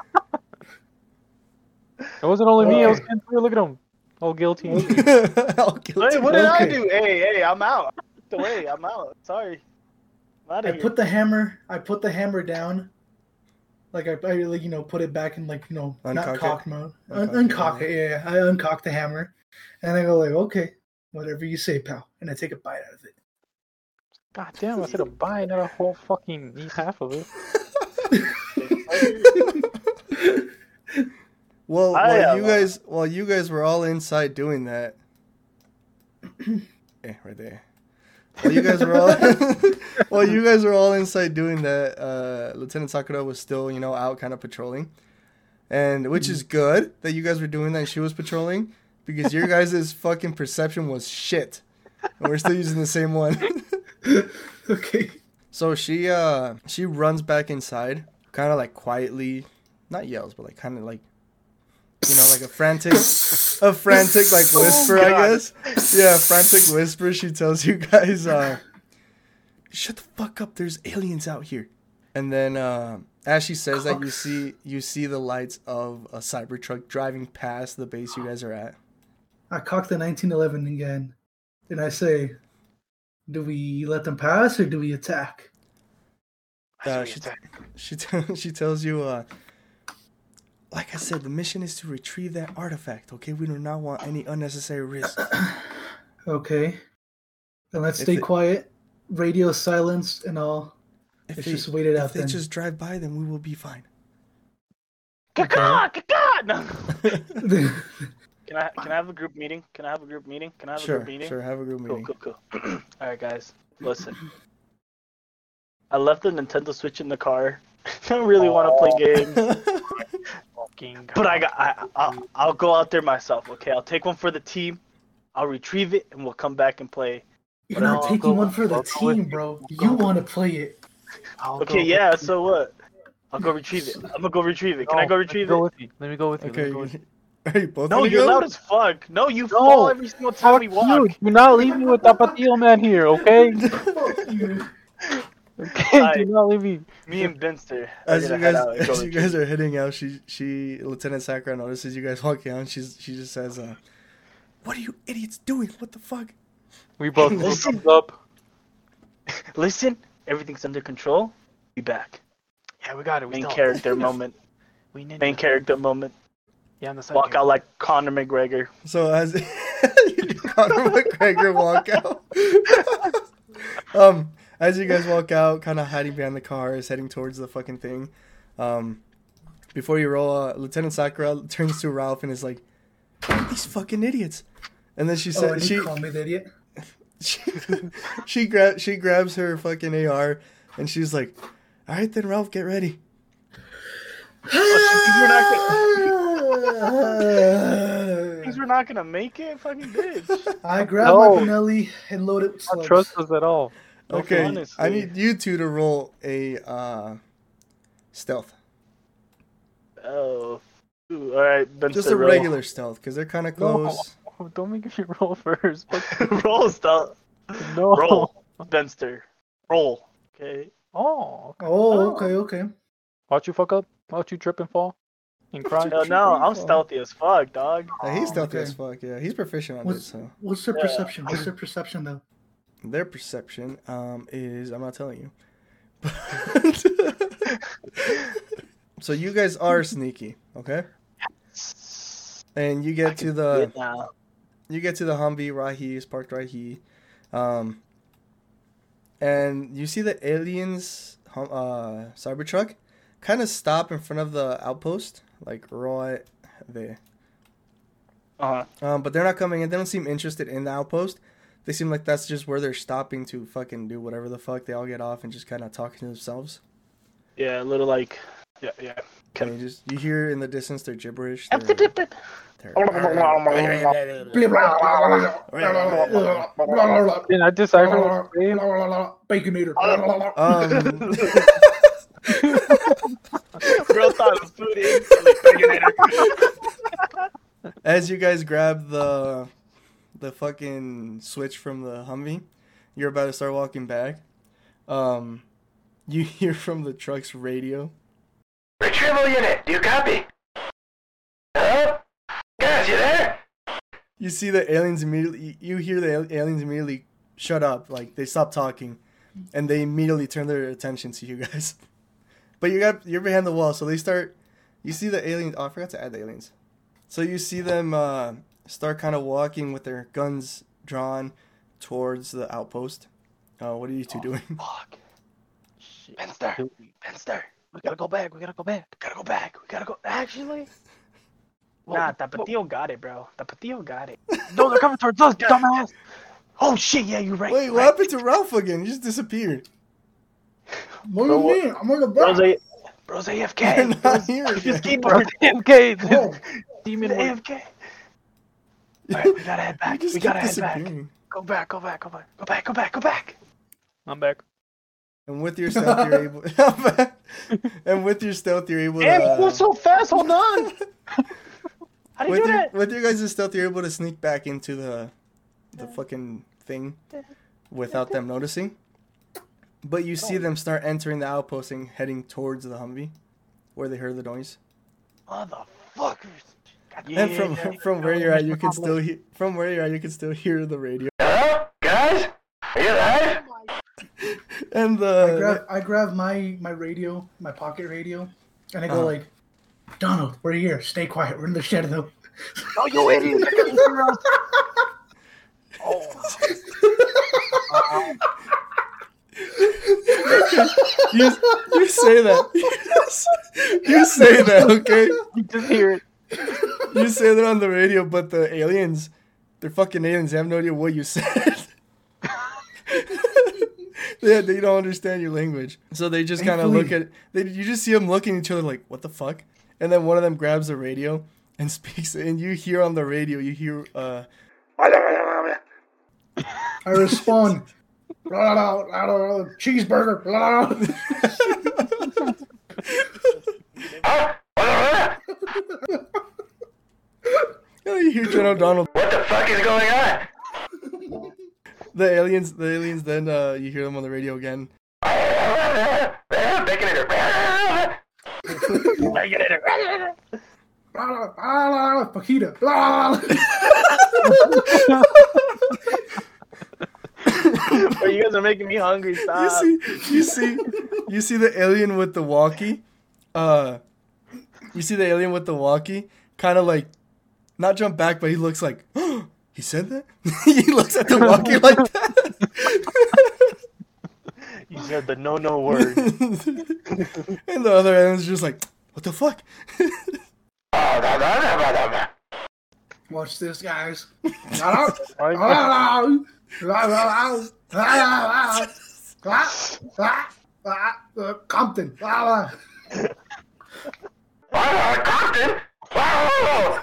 It wasn't only me. I was Okay. getting through. Look at him. All guilty. and shit. I'll kill Hey, you. what did I Okay. do? Hey, hey, I'm out. The way, I'm out. Sorry. I'm out I of here. put the hammer. I put the hammer down. Like I, I like you know put it back in like you know Uncock not it. cock mode. Un- Uncock it, uncock it. Yeah, yeah. I uncock the hammer, and I go like, okay, whatever you say, pal, and I take a bite out of it. God damn! I said a bite, not a whole fucking eat half of it. Well, I while am, you uh, guys, while you guys were all inside doing that, eh, right there. While you guys were all, while you guys were all inside doing that, uh, Lieutenant Sakura was still, you know, out kind of patrolling, and which is good that you guys were doing that. And she was patrolling because your guys' fucking perception was shit, and we're still using the same one. Okay. So she uh she runs back inside, kind of like quietly, not yells, but like kind of like, you know, like a frantic, a frantic like whisper, oh, I guess. Yeah, frantic whisper. She tells you guys, uh, "Shut the fuck up! There's aliens out here." And then, uh, as she says that, you see you see the lights of a Cybertruck driving past the base you guys are at. I cock the nineteen eleven again, and I say, "Do we let them pass or do we attack?" Uh, she t- she t- she tells you, uh, like I said, the mission is to retrieve that artifact. Okay, we do not want any unnecessary risk. Okay, then let's If stay it- quiet. Radio silence and all. If Let's they, just wait it if out they then. just drive by, then we will be fine. Caca, caca. No. Okay. Can I can I have a group meeting? Can I have a group meeting? Can I have a Sure, group meeting? sure. Have a group meeting. Cool, cool, cool. All right, guys, listen. I left the Nintendo Switch in the car. I don't really want to play games, Fucking but I got. I, I'll, I'll go out there myself. Okay, I'll take one for the team. I'll retrieve it, and we'll come back and play. You're But not I'll taking go- one for the I'll go with team, you. bro. I'll You go. want to play it. I'll Okay, go yeah. with you. So what? I'll go retrieve it. I'm gonna go retrieve it. Can No, I go let me retrieve go it? with you. Let me go with you. Let me Okay, go with you. are you both No, gonna you're go? loud as fuck. No, you No. fall every single time Fuck we you. walk. Do not leave me with Tapatio man here, okay? Fuck you. Okay, I- do not leave me. Me and Benster are As you gonna head guys, out and go as you retrieve guys it. are heading out, she, she, Lieutenant Sakura notices you guys walking out, and she's, she just says, uh, "What are you idiots doing? What the fuck?" We both Listen. thumbs up. Listen, everything's under control. Be back. Yeah, we got it. We Main still- character moment. We need Main character moment. Yeah, on the side. Walk out like Conor McGregor. So as you do Conor McGregor walk out, um, as you guys walk out, kind of hiding behind the cars, heading towards the fucking thing, um, before you roll, uh, Lieutenant Sakura turns to Ralph and is like, "These fucking idiots," and then she Oh, said, and "She." you call me the idiot? she she, gra- she grabs her fucking A R and she's like, "All right then, Ralph, get ready." Things we're not gonna make it, fucking bitch. I grab No. my Benelli and load it with Don't slugs. trust us at all. Okay, honestly. I need you two to roll a uh, stealth, Oh, Ooh, all right. Benster, just a roll. regular stealth, because they're kind of close. No, don't make me roll first. roll stuff. No. Roll, Benster. Roll. Okay. Oh. Oh, okay, okay. Watch you fuck up. Watch you trip and fall. And cry. Hell no, I'm stealthy as fuck, dog. Uh, he's stealthy okay. as fuck. Yeah, he's proficient on What's this. So what's their Yeah. perception? What's their perception though? their perception um is I'm not telling you. So you guys are sneaky, okay? And you get to the now. you get to the Humvee right here, it's parked right here. Um, and you see the aliens hum- uh, Cybertruck kind of stop in front of the outpost, like right there. Uh-huh. Um, but they're not coming in. They don't seem interested in the outpost. They seem like that's just where they're stopping to fucking do whatever the fuck. They all get off and just kind of talking to themselves. Yeah, a little like, yeah, yeah. And you just you hear in the distance their gibberish. Dip, Their, dip, dip. their- Can I decipher what you're saying? Baconator. um, Girl thought it was food in. Like, as you guys grab the the fucking switch from the Humvee, you're about to start walking back. Um, you hear from the truck's radio. Retrieval unit, do you copy? Hello? Guys, you there? You see the aliens immediately. You hear the al- aliens immediately shut up, like they stop talking, and they immediately turn their attention to you guys. But you got you're behind the wall, so they start. You see the aliens. Oh, I forgot to add the aliens. So you see them uh, start kind of walking with their guns drawn towards the outpost. Uh, what are you two Oh, doing? fuck. Benster, Benster. We gotta go back. We gotta go back. Gotta go back. We gotta go. Actually, Well, nah, Tapatio got it, bro. Tapatio got it. No, they're coming towards us, dumbass. Oh shit, yeah, you're right. Wait, you're what right. happened to Ralph again? He just disappeared. What do you mean? I'm on the Bro's, back. a, bro's A F K. You're not Bro's, here His again. keyboard. M K. Oh, Demon He's A one. F K. Alright, we gotta head You back. just We keep gotta head back. disappearing. Go back, go back, go back. Go back, go back, go back. I'm back. And with your stealth, you're able. and with your stealth, you're able. Damn, to, it was so fast. Hold on. How do you with do your, that? with your guys' stealth, you're able to sneak back into the the fucking thing without them noticing. But you see them start entering the outpost and heading towards the Humvee, where they heard the noise. Motherfuckers. And from from where you're at, you can still hear. From where you're at, you can still hear the radio. Hello, guys? Are you alive? And I the grab, I grab my, my radio, my pocket radio, and I go Uh-huh. like, Donald, we're here. Stay quiet. We're in the shed though. Oh, you idiot. Oh. you, you say that. You say that, okay? You just hear it. You say that on the radio, but the aliens, they're fucking aliens. They have no idea what you said. they, they don't understand your language. So they just kind of look at they. You just see them looking at each other like, what the fuck? And then one of them grabs the radio and speaks. And you hear on the radio, you hear, uh... I respond, blah, blah, blah, blah, blah, cheeseburger. Blah, blah. Oh, you hear General Donald. What the fuck is going on? The aliens, the aliens. Then uh, you hear them on the radio again. Baconator. Baconator. Blah, blah, blah, blah, Paquita. Blah, blah. Bro, you guys are making me hungry. Stop. You see, you see, you see the alien with the walkie. Uh, you see the alien with the walkie, kind of like, not jump back, but he looks like, oh, he said that. He looks at the walkie like that. You said the no no word. And the other alien's just like, what the fuck? Watch this, guys. Blah, blah, blah, blah, blah, blah, blah, blah, blah, uh, Compton. Blah, blah. Compton? Wow!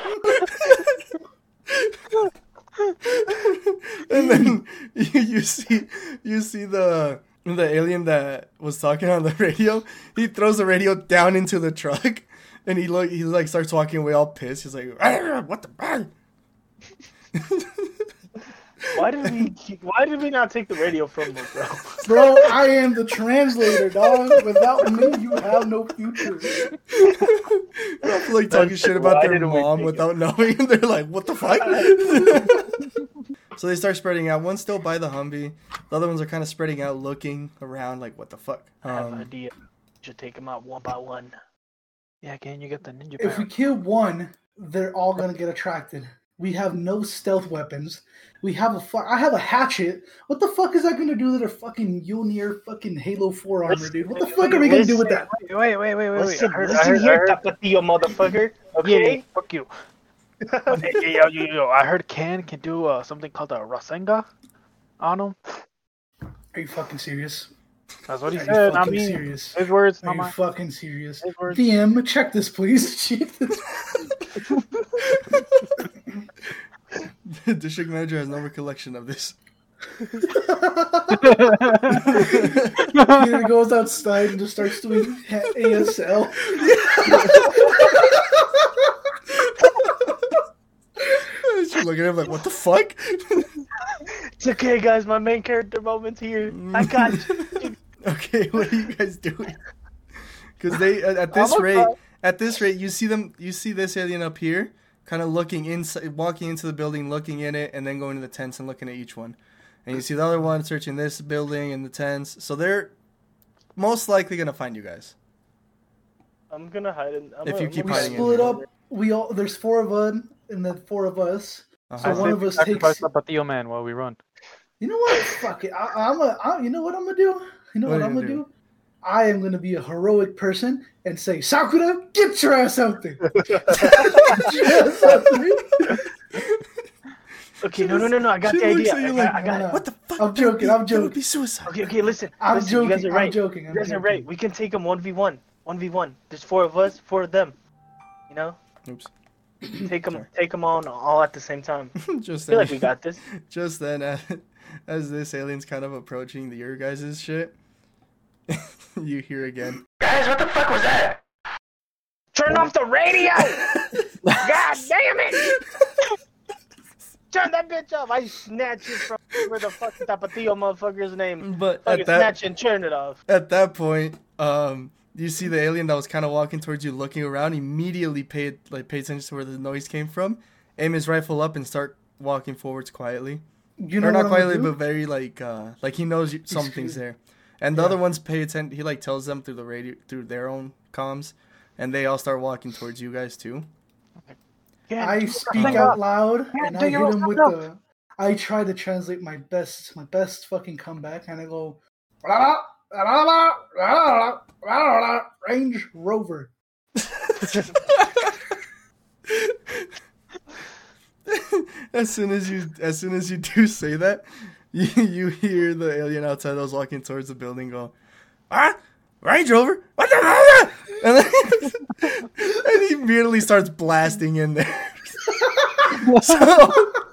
And then you, you see, you see the the alien that was talking on the radio. He throws the radio down into the truck, and he like he like starts walking away all pissed. He's like, "What the?" Why did we? Why did we not take the radio from him, bro? Bro, I am the translator, dog. Without me, you have no future. They're like talking shit about Why their didn't we mom take without knowing. And they're like, "What the fuck?" So they start spreading out. One's still by the Humvee. The other ones are kind of spreading out, looking around, like, "What the fuck?" I have an Um, idea. Should take them out one by one. Yeah, can you get the ninja If power? we kill one, they're all gonna get attracted. We have no stealth weapons. We have a fu- I have a hatchet. What the fuck is that gonna do to their fucking Mjolnir fucking Halo four armor, dude? What the fuck are we gonna do with that? Wait, wait, wait, wait, wait. Listen, I heard, listen I heard, here, I heard, Tapatio, motherfucker. okay, yeah, fuck you. Okay, yeah, yo, yo, yo, I heard Ken can do uh, something called a Rasengan on him. Are you fucking serious? That's what he Are you said. I fucking mean, serious? his words, Are not you mine. fucking serious? His words. D M, check this, please. Check this. the district manager has no recollection of this. Peter goes outside and just starts doing A S L. She's looking at him like, "What the fuck?" It's okay, guys. My main character moment's here. I got you. Okay, what are you guys doing? Because they at, at this I'm rate, okay. at this rate, you see them, you see this alien up here, kind of looking inside, walking into the building, looking in it, and then going to the tents and looking at each one. And you see the other one searching this building and the tents. So they're most likely gonna find you guys. I'm gonna hide it. I'm If gonna, you keep We hiding in split here. up. We all there's four of them, and then four of us. Uh-huh. So one of us Sacrifice takes. the Patillo man while we run. You know what? Fuck it. I, I'm a. I, you know what I'm gonna do? You know What what, are I'm you gonna gonna do? I am gonna be a heroic person and say, Sakura, get your ass out there. Get your ass out there. Okay, no, no, no, no. I got She the looks idea. at you I, like, got, I got it. What the fuck? I'm That would joking, be- I'm That would joking. be suicide. Okay, okay, listen. I'm listen, joking. You guys are right. I'm joking. I'm You guys are joking. right. We can take them one v one. one v one. There's four of us, four of them. You know? Oops. Take them, take them on all at the same time. Just I feel then, like we got this. just then, uh, as this alien's kind of approaching the your guys' shit, you hear again. Guys, what the fuck was that? Turn off the radio! God damn it! Turn that bitch off! I snatch it from where the fuck is Tapatio motherfucker's name. But Fucking at that, snatch and turn it off. at that point, um, you see the alien that was kind of walking towards you, looking around. Immediately pay like pay attention to where the noise came from. Aim his rifle up and start walking forwards quietly. You know or not what I'm quietly, gonna but very like uh, like he knows you, something's good. there. And the Yeah. other ones pay attention. He like tells them through the radio, through their own comms, and they all start walking towards you guys too. Yeah, I speak out loud Yeah, and do I hit your him with fuck the. I try to translate my best, my best fucking comeback, and I go, "La, la, la, la, la, la, la, la, Range Rover." as soon as you, as soon as you do say that, you, you hear the alien outside that was walking towards the building go, "Ah, Range Rover! What the hell?" And, then, and he immediately starts blasting in there. so,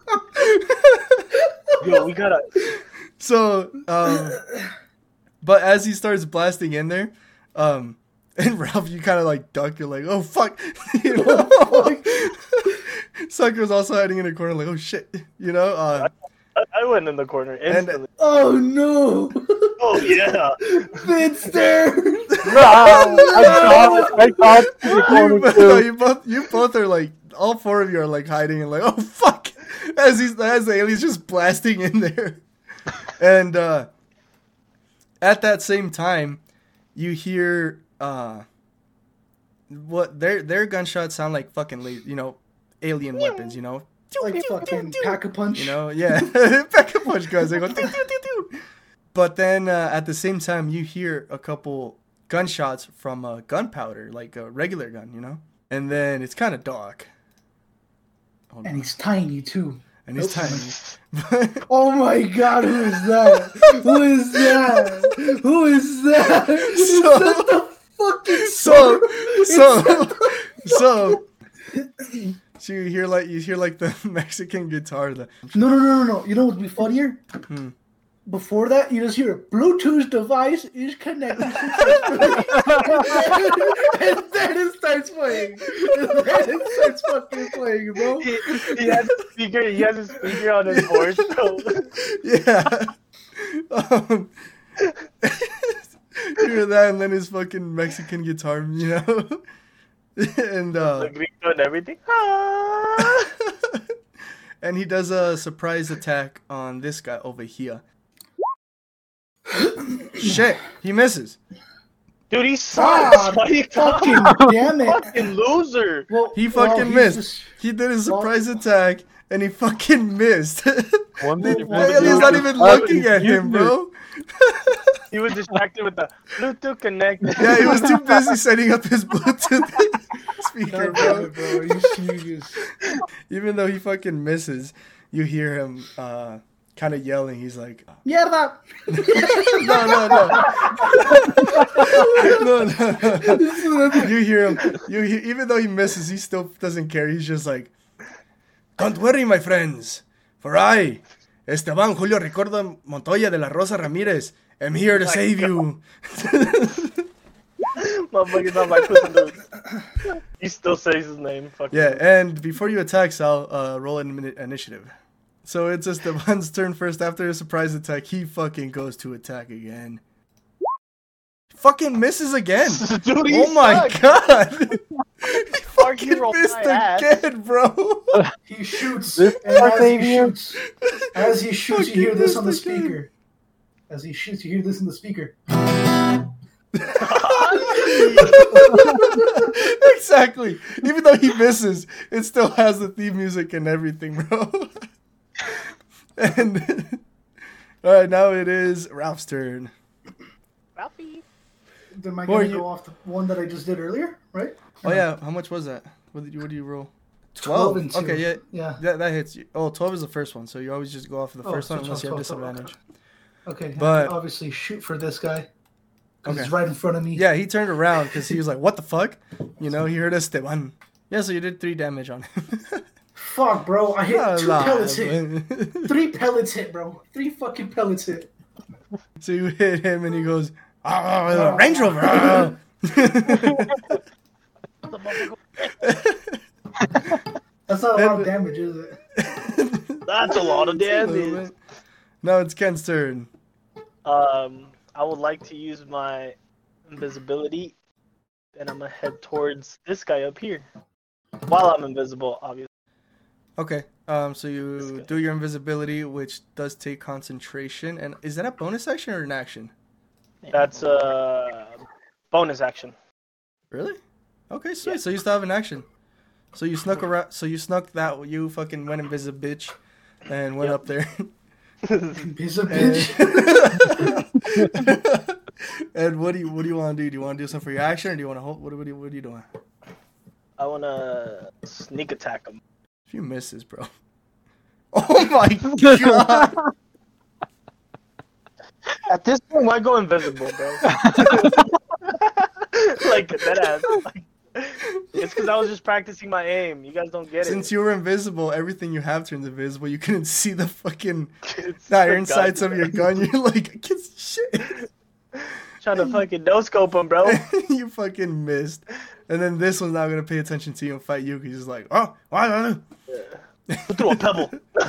Yo, we gotta. so, um, but as he starts blasting in there, um, and Ralph, you kind of like duck. You're like, "Oh fuck!" You know, like, Sucker's also hiding in a corner, like, "Oh shit!" You know. Uh, I, I went in the corner instantly. Oh no! Oh yeah. Finster! No, I thought, I thought the you, corner both, too. you both, you both are like, all four of you are like hiding and like, "Oh fuck!" As he's as the alien's just blasting in there, and uh, at that same time, you hear uh, what their their gunshots sound like fucking la- you know, alien weapons, you know, Like fucking pack a punch. you know, yeah, pack a punch guys. They go, "Doo, doo, doo, doo." But then uh, at the same time, you hear a couple gunshots from uh, gunpowder, like a regular gun, you know, and then it's kind of dark. Hold And on. he's tiny too. And he's Oops. tiny. Oh my god, who is that? Who is that? Who is that? Is So- that the fucking so, Is so, that the so, so you hear like you hear like the Mexican guitar. The No, no, no, no, no. You know what would be funnier? Hmm. Before that, you just hear Bluetooth device is connected. and then it starts playing. And then it starts fucking playing, bro. He, he has a speaker. He has a speaker on his horse. So. yeah. Um, you hear that, and then his fucking Mexican guitar, you know, and uh, The grito and everything. Ah! and he does a surprise attack on this guy over here. Shit, he misses. Dude, he God, sucks. Why you fucking damn it. fucking loser. Well, He well, fucking he's missed. just- He did a surprise attack, and he fucking missed. One The thing Well, alien's not even Uh, looking at him, bro. He was distracted with the Bluetooth connected. Yeah, he was too busy setting up his Bluetooth speaker, God damn bro. it, bro. Are you serious? Even though he fucking misses, you hear him uh, kind of yelling. He's like, Mierda! no, no, no. no, no, no. You hear him. You hear, even though he misses, he still doesn't care. He's just like, "Don't worry, my friends, for I, Esteban Julio Ricardo Montoya de la Rosa Ramirez, am here to save you." Motherfucker's not my pussy, dude. He still says his name. Fuck Yeah, and before you attack, Sal, uh, roll an ini- initiative. So it's Esteban's turn first. After a surprise attack, he fucking goes to attack again. Fucking misses again. Dude, he Oh my sucks. god. He fucking hero missed my ass. again, bro. He shoots. This And as he Octavian? shoots, as he shoots, you hear Fucking this on the missed again. speaker. As he shoots, you hear this in the speaker. Exactly. Even though he misses, it still has the theme music and everything, bro. And all right, now it is Ralph's turn. Ralphie. Then am I Or going to you- go off the one that I just did earlier, right? Oh yeah, how much was that? What did you, what do you roll? twelve and two. Okay, yeah, Yeah. that that hits you. Oh, twelve is the first one, so you always just go off of the Oh, first so one unless you have twelve, twelve, disadvantage. Okay, I But- can obviously shoot for this guy. Because Okay. he's right in front of me. Yeah, he turned around because he was like, "What the fuck?" You know, he heard Esteban. Yeah, so you did three damage on him. Fuck, bro. I hit two Alive. pellets hit. Three pellets hit, bro. Three fucking pellets hit. So you hit him, and he goes, Oh, Range Rover. Oh. That's not a lot of damage, is it? That's a lot of damage. Now it's Ken's turn. Um, I would like to use my invisibility, and I'm gonna head towards this guy up here. While I'm invisible, obviously. Okay. Um. So you do your invisibility, which does take concentration. And is that a bonus action or an action? That's a bonus action. Really? Okay, sweet. Yeah. So you still have an action. So you snuck around. So you snuck that. You fucking went invisible, bitch, and went Yep. up there. Piece of bitch. And what do you what do you want to do? Do you want to do something for your action, or do you want to hold? What, what, are you, what are you doing? I wanna sneak attack him. If you misses, bro. Oh my god! At this point, why go invisible, bro? Like that ass. Like, it's because I was just practicing my aim. You guys don't get Since it. you were invisible, everything you have turns invisible. You couldn't see the fucking It's the iron the sights gun. of your gun. You're like, I can't see shit. Trying to fucking no scope him, bro. You fucking missed. And then this one's not gonna pay attention to you and fight you because he's like, oh, why don't Threw a pebble.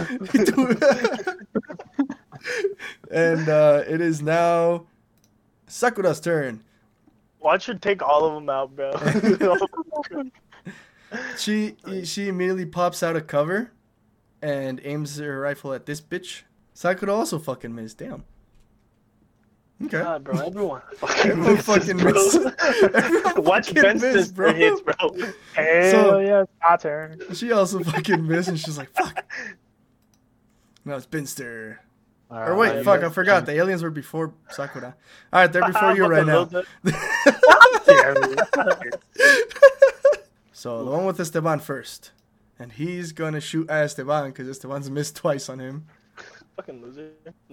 And uh, it is now Sakura's turn. Watch her take all of them out, bro. She she immediately pops out of cover and aims her rifle at this bitch. Sakura also fucking missed. Damn. Okay. God, bro, everyone fucking Everyone misses, fucking bro. missed. Everyone Watch fucking Ben's missed, sister hits, bro. Hell So- yeah, it's my turn. She also fucking missed, and she's like, "Fuck." Now it's Binster. All Or wait, right, fuck, yeah. I forgot. The aliens were before Sakura. All right, they're before you I'm right about now. to lose So the one with Esteban first, and he's gonna shoot at Esteban because Esteban's missed twice on him. Fucking loser.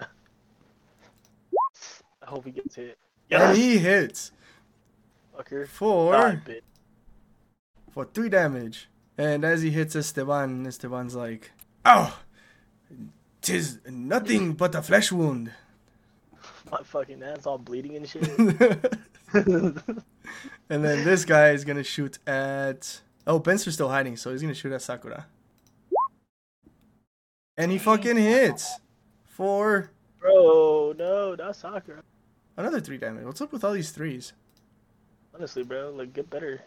I hope he gets hit. And Yes, he hits fucker. for Die, bitch. for three damage. And as he hits Esteban, Esteban's like, "Oh, 'tis nothing but a flesh wound." My fucking ass all bleeding and shit. And then this guy is gonna shoot at. Oh, Benster's still hiding, so he's gonna shoot at Sakura. And he fucking hits for Bro, no, not Sakura. another three damage. What's up with all these threes? Honestly, bro, like get better.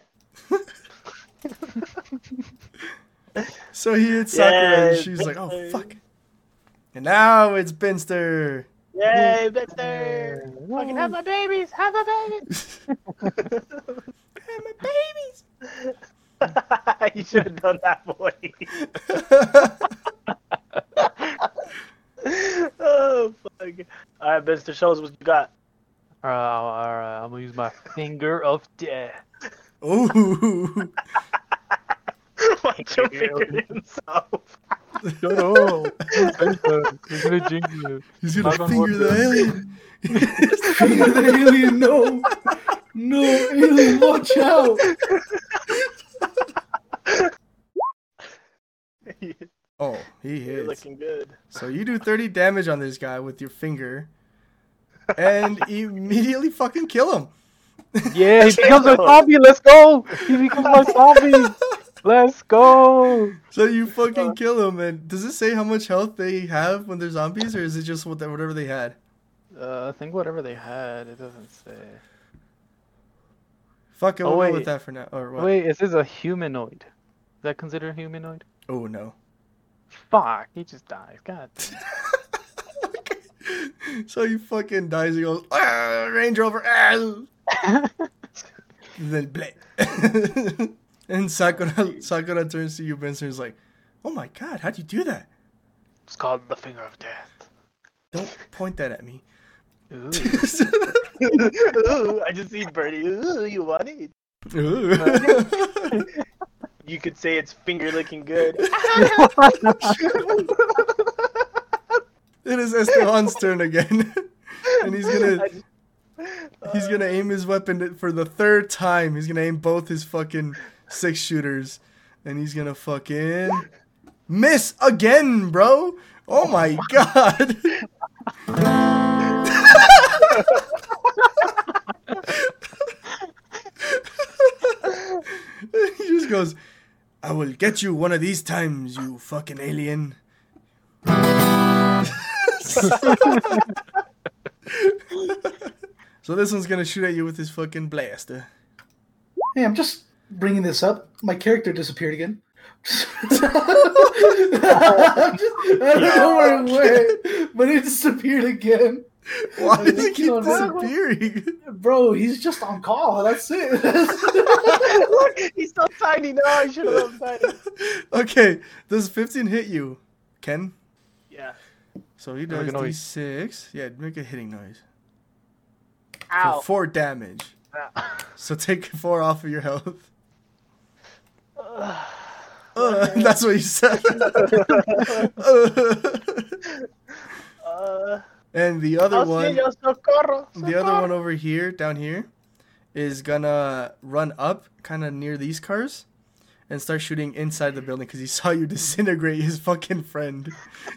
So he hits Sakura, and Yeah, she's like, "Oh Benster. fuck!" And now it's Benster. Yay, Benster! Fucking have my babies, have my babies. Hey, my babies. You should have done that voice. Oh fuck! All right, Benster, show us what you got. All right, all right, I'm gonna use my finger of death. Ooh. Like Joe figured it himself. Shut up! You're gonna jinx it. He's Not gonna gonna finger work the it. alien. Finger the alien, no. No, alien, watch out. Oh, he You're hits. looking good. So you do thirty damage on this guy with your finger, and immediately fucking kill him. Yeah, he becomes a zombie. Let's go. He becomes my zombie. Let's go. So you fucking kill him, and does it say how much health they have when they're zombies, or is it just what- whatever they had? Uh, I think whatever they had, it doesn't say. Fuck it, Oh, we'll go wait. with that for now. Or what? Wait, it says a humanoid. Is that considered humanoid? Oh no. Fuck, he just dies. God. So he fucking dies. He goes, ah, Range Rover, ah. And then bleh. And Sakura, Sakura turns to you, Benson, is like, "Oh my god, how'd you do that? It's called the finger of death. Don't point that at me." Ooh. Ooh, I just see Birdie. Ooh, you want it? You could say it's finger licking good. It is Esteban's turn again. And he's gonna I just- he's gonna aim his weapon for the third time. He's gonna aim both his fucking six shooters. And he's gonna fucking miss again, bro. Oh my god. get you one of these times, you fucking alien. So this one's gonna shoot at you with his fucking blaster. Hey, I'm just bringing this up. My character disappeared again. just, I don't know where it went, but it disappeared again. Why does it keep disappearing? Bro, he's just on call. That's it. Look, he's so tiny now. I should have left tiny. Okay, does fifteen hit you, Ken? Yeah. So he does D six. Yeah, make a hitting noise. Ow. For four damage. Ow. So take four off of your health. Uh, that's what you said. uh, and the other one, socorro, the other one over here, down here, is gonna run up, kind of near these cars, and start shooting inside the building because he saw you disintegrate his fucking friend.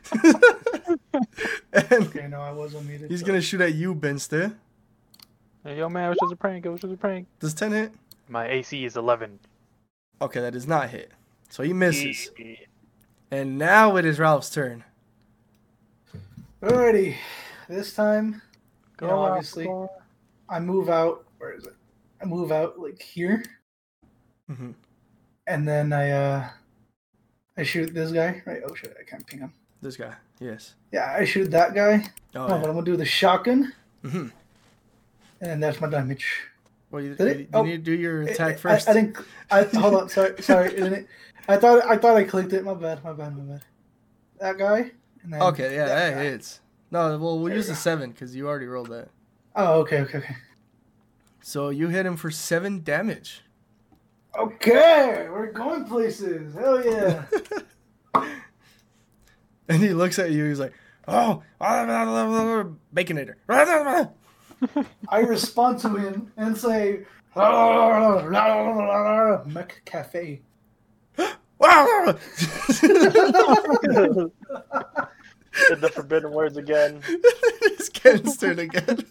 Okay, no, I was unmuted. He's gonna shoot at you, Benster. Hey, yo, man, it was just a prank. It was just a prank. Does ten hit? My A C is eleven. Okay, that does not hit. So he misses. And now it is Ralph's turn. Alrighty. This time, Go you know, out, obviously, go. I move out. Where is it? I move out like here. Mm-hmm. And then I uh I shoot this guy. Right? Oh shit, I can't ping him. This guy, yes. Yeah, I shoot that guy. Oh, no, yeah. but I'm gonna do the shotgun. Mm-hmm. And that's my damage. Well, you, Did you, it? you Oh, need to do your attack I, first. I, I didn't. I hold on. Sorry, sorry. Isn't it? I thought I thought I clicked it. My bad. My bad. My bad. That guy. And then Okay, yeah, that, guy. hits. No, well, we'll There use you the go. seven because you already rolled that. Oh, okay, okay, okay. So you hit him for seven damage. Okay, we're going places. Hell yeah. And he looks at you. He's like, "Oh, Baconator." I respond to him and say, Mech Cafe. Did the forbidden words again. It's Ken's turn again.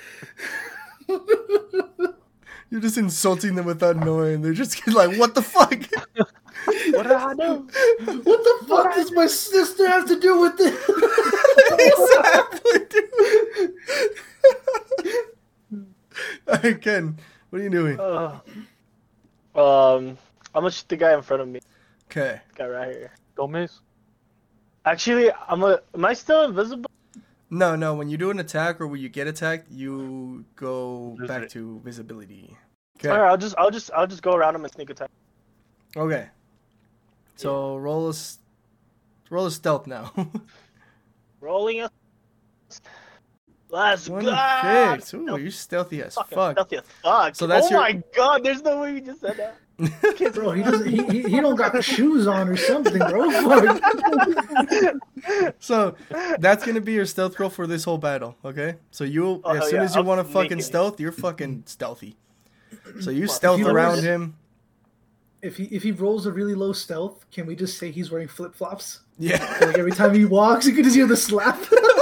You're just insulting them without knowing. They're just like, "What the fuck?" What did I do? What the fuck does my sister have to do with this? Exactly, dude. Alright, Ken, what are you doing? Uh, um, I'm gonna shoot the guy in front of me. Okay. Guy right here. Don't miss. Actually, I'm a. Am I still invisible? No, no. When you do an attack or when you get attacked, you go Lose back it. Mm-hmm. to visibility. Okay. Alright, I'll just, I'll just, I'll just go around him and sneak attack. Okay. So roll a s- roll a stealth now. Rolling a. Let's One go. fix. Ooh, you're stealthy as Fucking fuck. stealthy as fuck. So that's oh your- my god! There's no way you just said that. Bro, he doesn't. He, he, he don't got shoes on or something, bro. Fuck. So that's gonna be your stealth roll for this whole battle. Okay. So you, Oh, as hell soon yeah. as you I'm want to fucking making it. stealth, you're fucking stealthy. So you Fuck. stealth You know around what? him. If he if he rolls a really low stealth, can we just say he's wearing flip flops? Yeah. Like every time he walks, you can just hear the slap.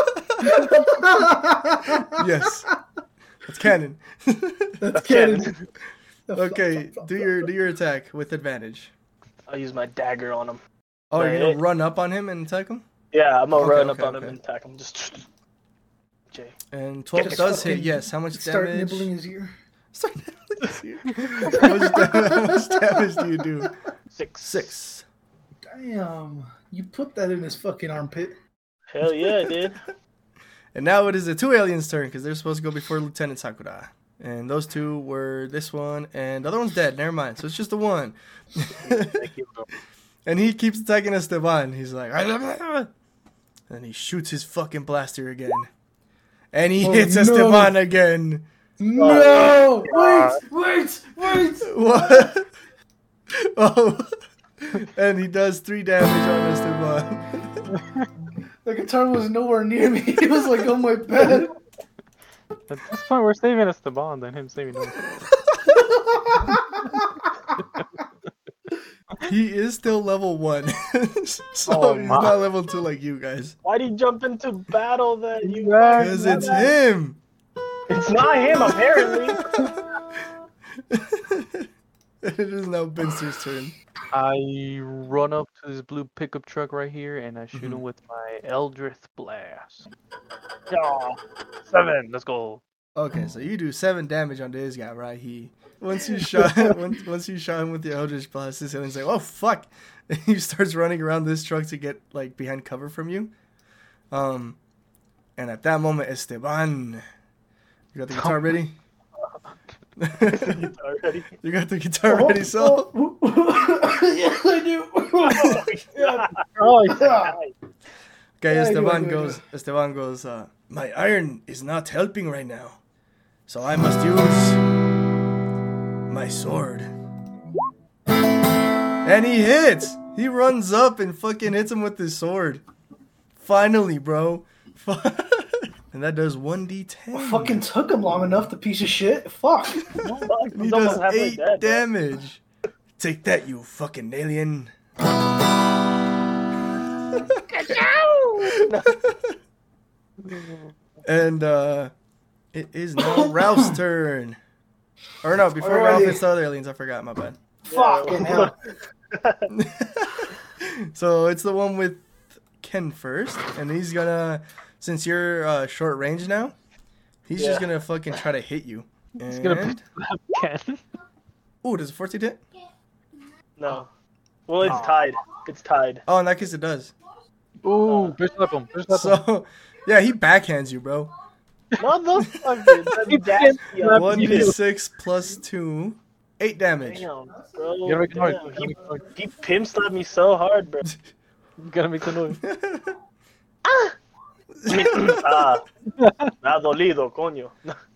Yes. That's canon. That's Canon. canon. The flop, Okay. flop, flop, Do flop, your flop. do your attack with advantage. I'll use my dagger on him. Oh, you're gonna Right. run up on him and attack him? Yeah, I'm gonna Okay, run okay, up on okay. him and attack him. Just. Jay. And twelve Just does hit. fucking Yes. How much Start damage? nibbling his ear. Start nibbling his ear. How much damage, how much damage do you do? Six. Six. Damn, you put that in his fucking armpit. Hell yeah, dude. And now it is the two aliens' turn because they're supposed to go before Lieutenant Sakura. And those two were this one, and the other one's dead. Never mind. So it's just the one. Thank you, bro. And he keeps attacking Esteban. He's like, and he shoots his fucking blaster again. And he Oh, hits no. Esteban again. No! Wait! Wait! Wait! What? Oh. And he does three damage on Esteban. The guitar was nowhere near me. It was like on my bed. At this point, we're saving Esteban than him saving him. He is still level one. So Oh, he's my. not level two like you guys. Why'd he jump into battle then? You Because it's him. It's not him, apparently. It is now Binster's turn. I run up to this blue pickup truck right here, and I shoot Mhm. him with my Eldritch Blast. Yeah, seven. Let's go. Okay, so you do seven damage on this guy, right? He once you shot once, once you shot him with the Eldritch Blast, this alien's like, oh fuck! And he starts running around this truck to get like behind cover from you. Um, and at that moment, Esteban, you got the guitar ready? Guitar ready? You got the guitar ready, so. Yes, I do. Oh, Yeah. Okay, Yeah, Esteban you are, goes. Esteban goes. Uh, My iron is not helping right now, so I must use my sword. And he hits. He runs up and fucking hits him with his sword. Finally, bro. And that does one d ten. Fucking took him long enough, the piece of shit. Fuck. And he He's does almost halfway eight dead, bro. damage. Take that, you fucking alien. And uh, it is now Ralph's turn. Or no, before Alrighty. Ralph, it's the other aliens. I forgot, my bad. Fucking hell. So it's the one with Ken first, and he's gonna, since you're uh, short range now, he's just Yeah. gonna fucking try to hit you. He's gonna And, Ken. ooh, does a fourteen hit? No. Well, it's tied. It's tied. Oh, in that case, it does. Ooh, bitch slap him. Bitch slap him. So, yeah, he backhands you, bro. Motherfucker. That's nasty. Slap One you. d six plus two, eight damage. Damn, bro. You gotta make the noise. Damn. You gotta He, make the noise. he pimp slapped me so hard, bro. You gotta make the noise. Ah. Me ha dolido, coño.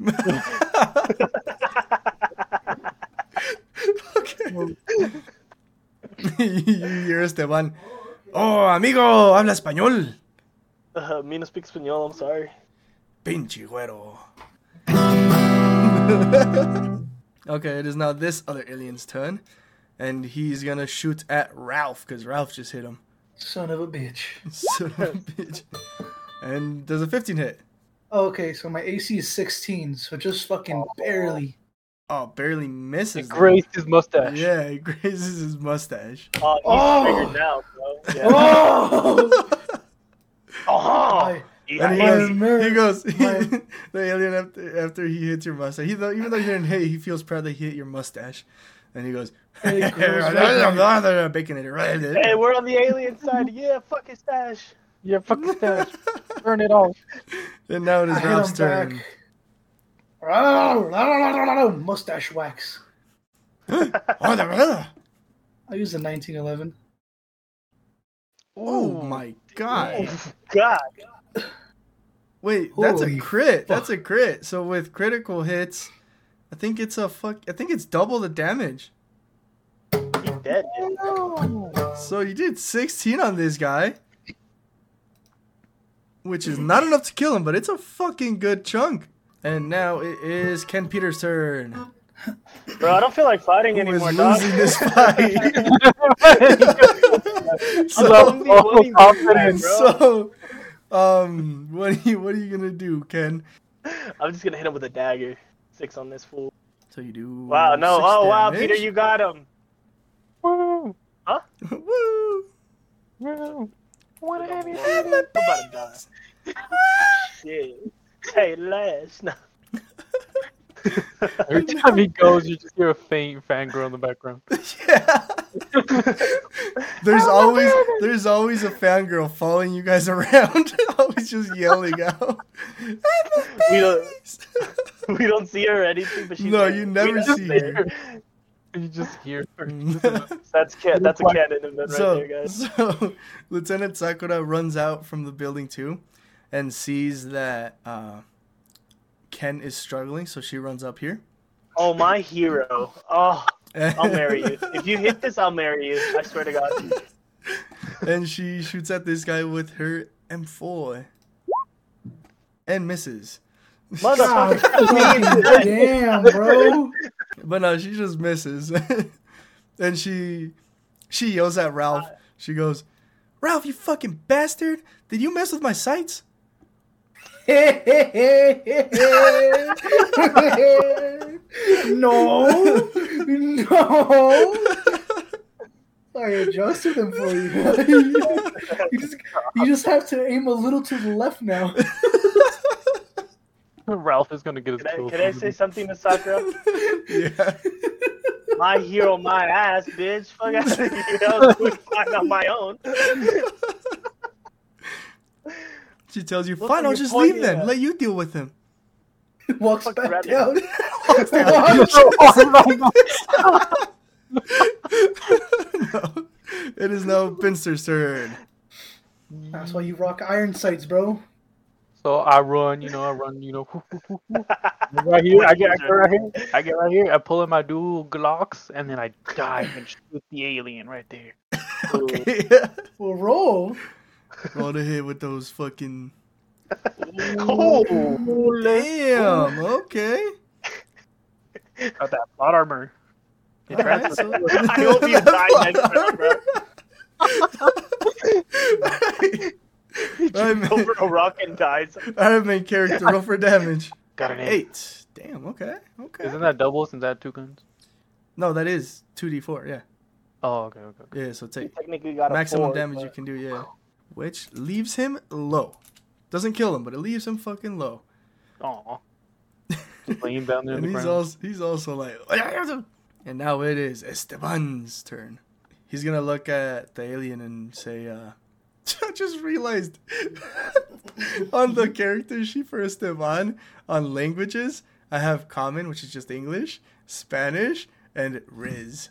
Okay. You hear Esteban. Oh, amigo, habla español. Uh, me no speak español, I'm sorry. Pinche güero. Okay, it is now this other alien's turn. And he's gonna shoot at Ralph, because Ralph just hit him. Son of a bitch. Son of a bitch. And does a fifteen hit? Okay, so my A C is sixteen, so just fucking barely. Oh, barely misses. It though. grazed his mustache. Yeah, it grazes his mustache. Oh, he's Oh. triggered now, bro. Yeah. Oh! Oh! My- Yeah, And he My goes, mer- he goes my- the alien after, after he hits your mustache. He, though, even though he didn't hit, he feels proud that he hit your mustache. And he goes, And it grows right Baconator. Hey, we're on the alien side. Yeah, fuck his stash. Yeah, fuck the stash. Turn it off. And now it is I hit Ralph's him turn. back. Mustache wax. I use a nineteen eleven. Oh my god. God. Wait, that's Holy a crit. fuck. That's a crit. So with critical hits, I think it's a fuck. I think it's double the damage. He's dead, dude. So you did sixteen on this guy, which is not enough to kill him, but it's a fucking good chunk. And now it is Ken Peters' turn. Bro, I don't feel like fighting Who is anymore, dog. losing this fight? I'm so, the only one back, bro. so, um, what are you what are you gonna do, Ken? I'm just gonna hit him with a dagger. Six on this fool. So you do. Wow, no. six Oh, wow, damage. Peter, you got him. Woo! Woo! Woo! Wanna have you? I'm about to die. Shit. Hey, Lash. No. Every time he goes, you just hear a faint fangirl in the background. Yeah. There's always there's always a fangirl following you guys around, always just yelling out. We don't, we don't see her or anything, but she's No, there. you We never know see there. her. You just hear her. That's can- That's a canon event right so, there, guys. so Lieutenant Sakura runs out from the building too, and sees that uh, Ken is struggling. So she runs up here. Oh, my hero. Oh, I'll marry you. If you hit this, I'll marry you. I swear to God. And she shoots at this guy with her M four and misses. God, Motherfucker. fucking damn, bro. But no, she just misses. And she she yells at Ralph. She goes, "Ralph, you fucking bastard! Did you mess with my sights?" No, No. I adjusted them for you. you just you just have to aim a little to the left now. Ralph is gonna get his Can kills. I, can I say something to Sakura? Yeah. My hero, my ass, bitch. Fuck out of here. I was doing fine on my own. She tells you, Look fine, what I'll you're just leave pointing then. at. Let you deal with him. Walks Fuck back rabbit. down. No. It is now Pinster's turn. That's why you rock iron sights, bro. So I run, you know, I run, you know, right here. I get, I get right here. I get right here. I pull in my dual Glocks, and then I dive and shoot the alien right there. Okay. Well, roll. Roll to hit with those fucking... Oh, Damn, okay. Got that plot armor. All right, so- I hope you die next round, bro. He I'm- tripped over a rock and dies. Alright, main character, roll for damage. Got an eight. Eight. Damn, okay, okay. Isn't that double since that two guns? No, that is two d four, yeah. Oh, okay, okay. okay. Yeah, so take Technically got a maximum four, damage but- you can do, yeah. Which leaves him low. Doesn't kill him, but it leaves him fucking low. Aw. Just laying down there in And the he's ground. also, he's also like... And now it is Esteban's turn. He's gonna look at the alien and say, uh... I just realized on the character sheet for Esteban, on languages, I have common, which is just English, Spanish, and Riz.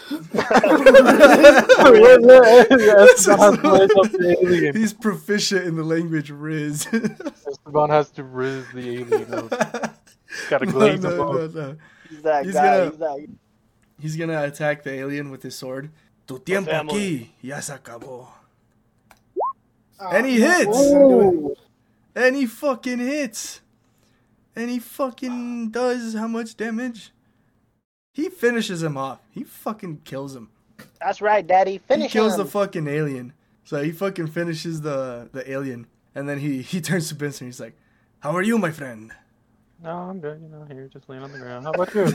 He's proficient in the language Riz. Esteban has to riz the alien up. Gotta No, glaze no, him no, up. no. He's that He's guy. gonna- He's that. He's gonna attack the alien with his sword. Tu tiempo aquí ya se acabó. And he hits! Oh. And he fucking hits! And he fucking does how much damage? He finishes him off. He fucking kills him. That's right, Daddy. He Finish kills him. the fucking alien. So he fucking finishes the, the alien. And then he, he turns to Benson and he's like, how are you, my friend? No, I'm good. You know, here, just laying on the ground. How about you?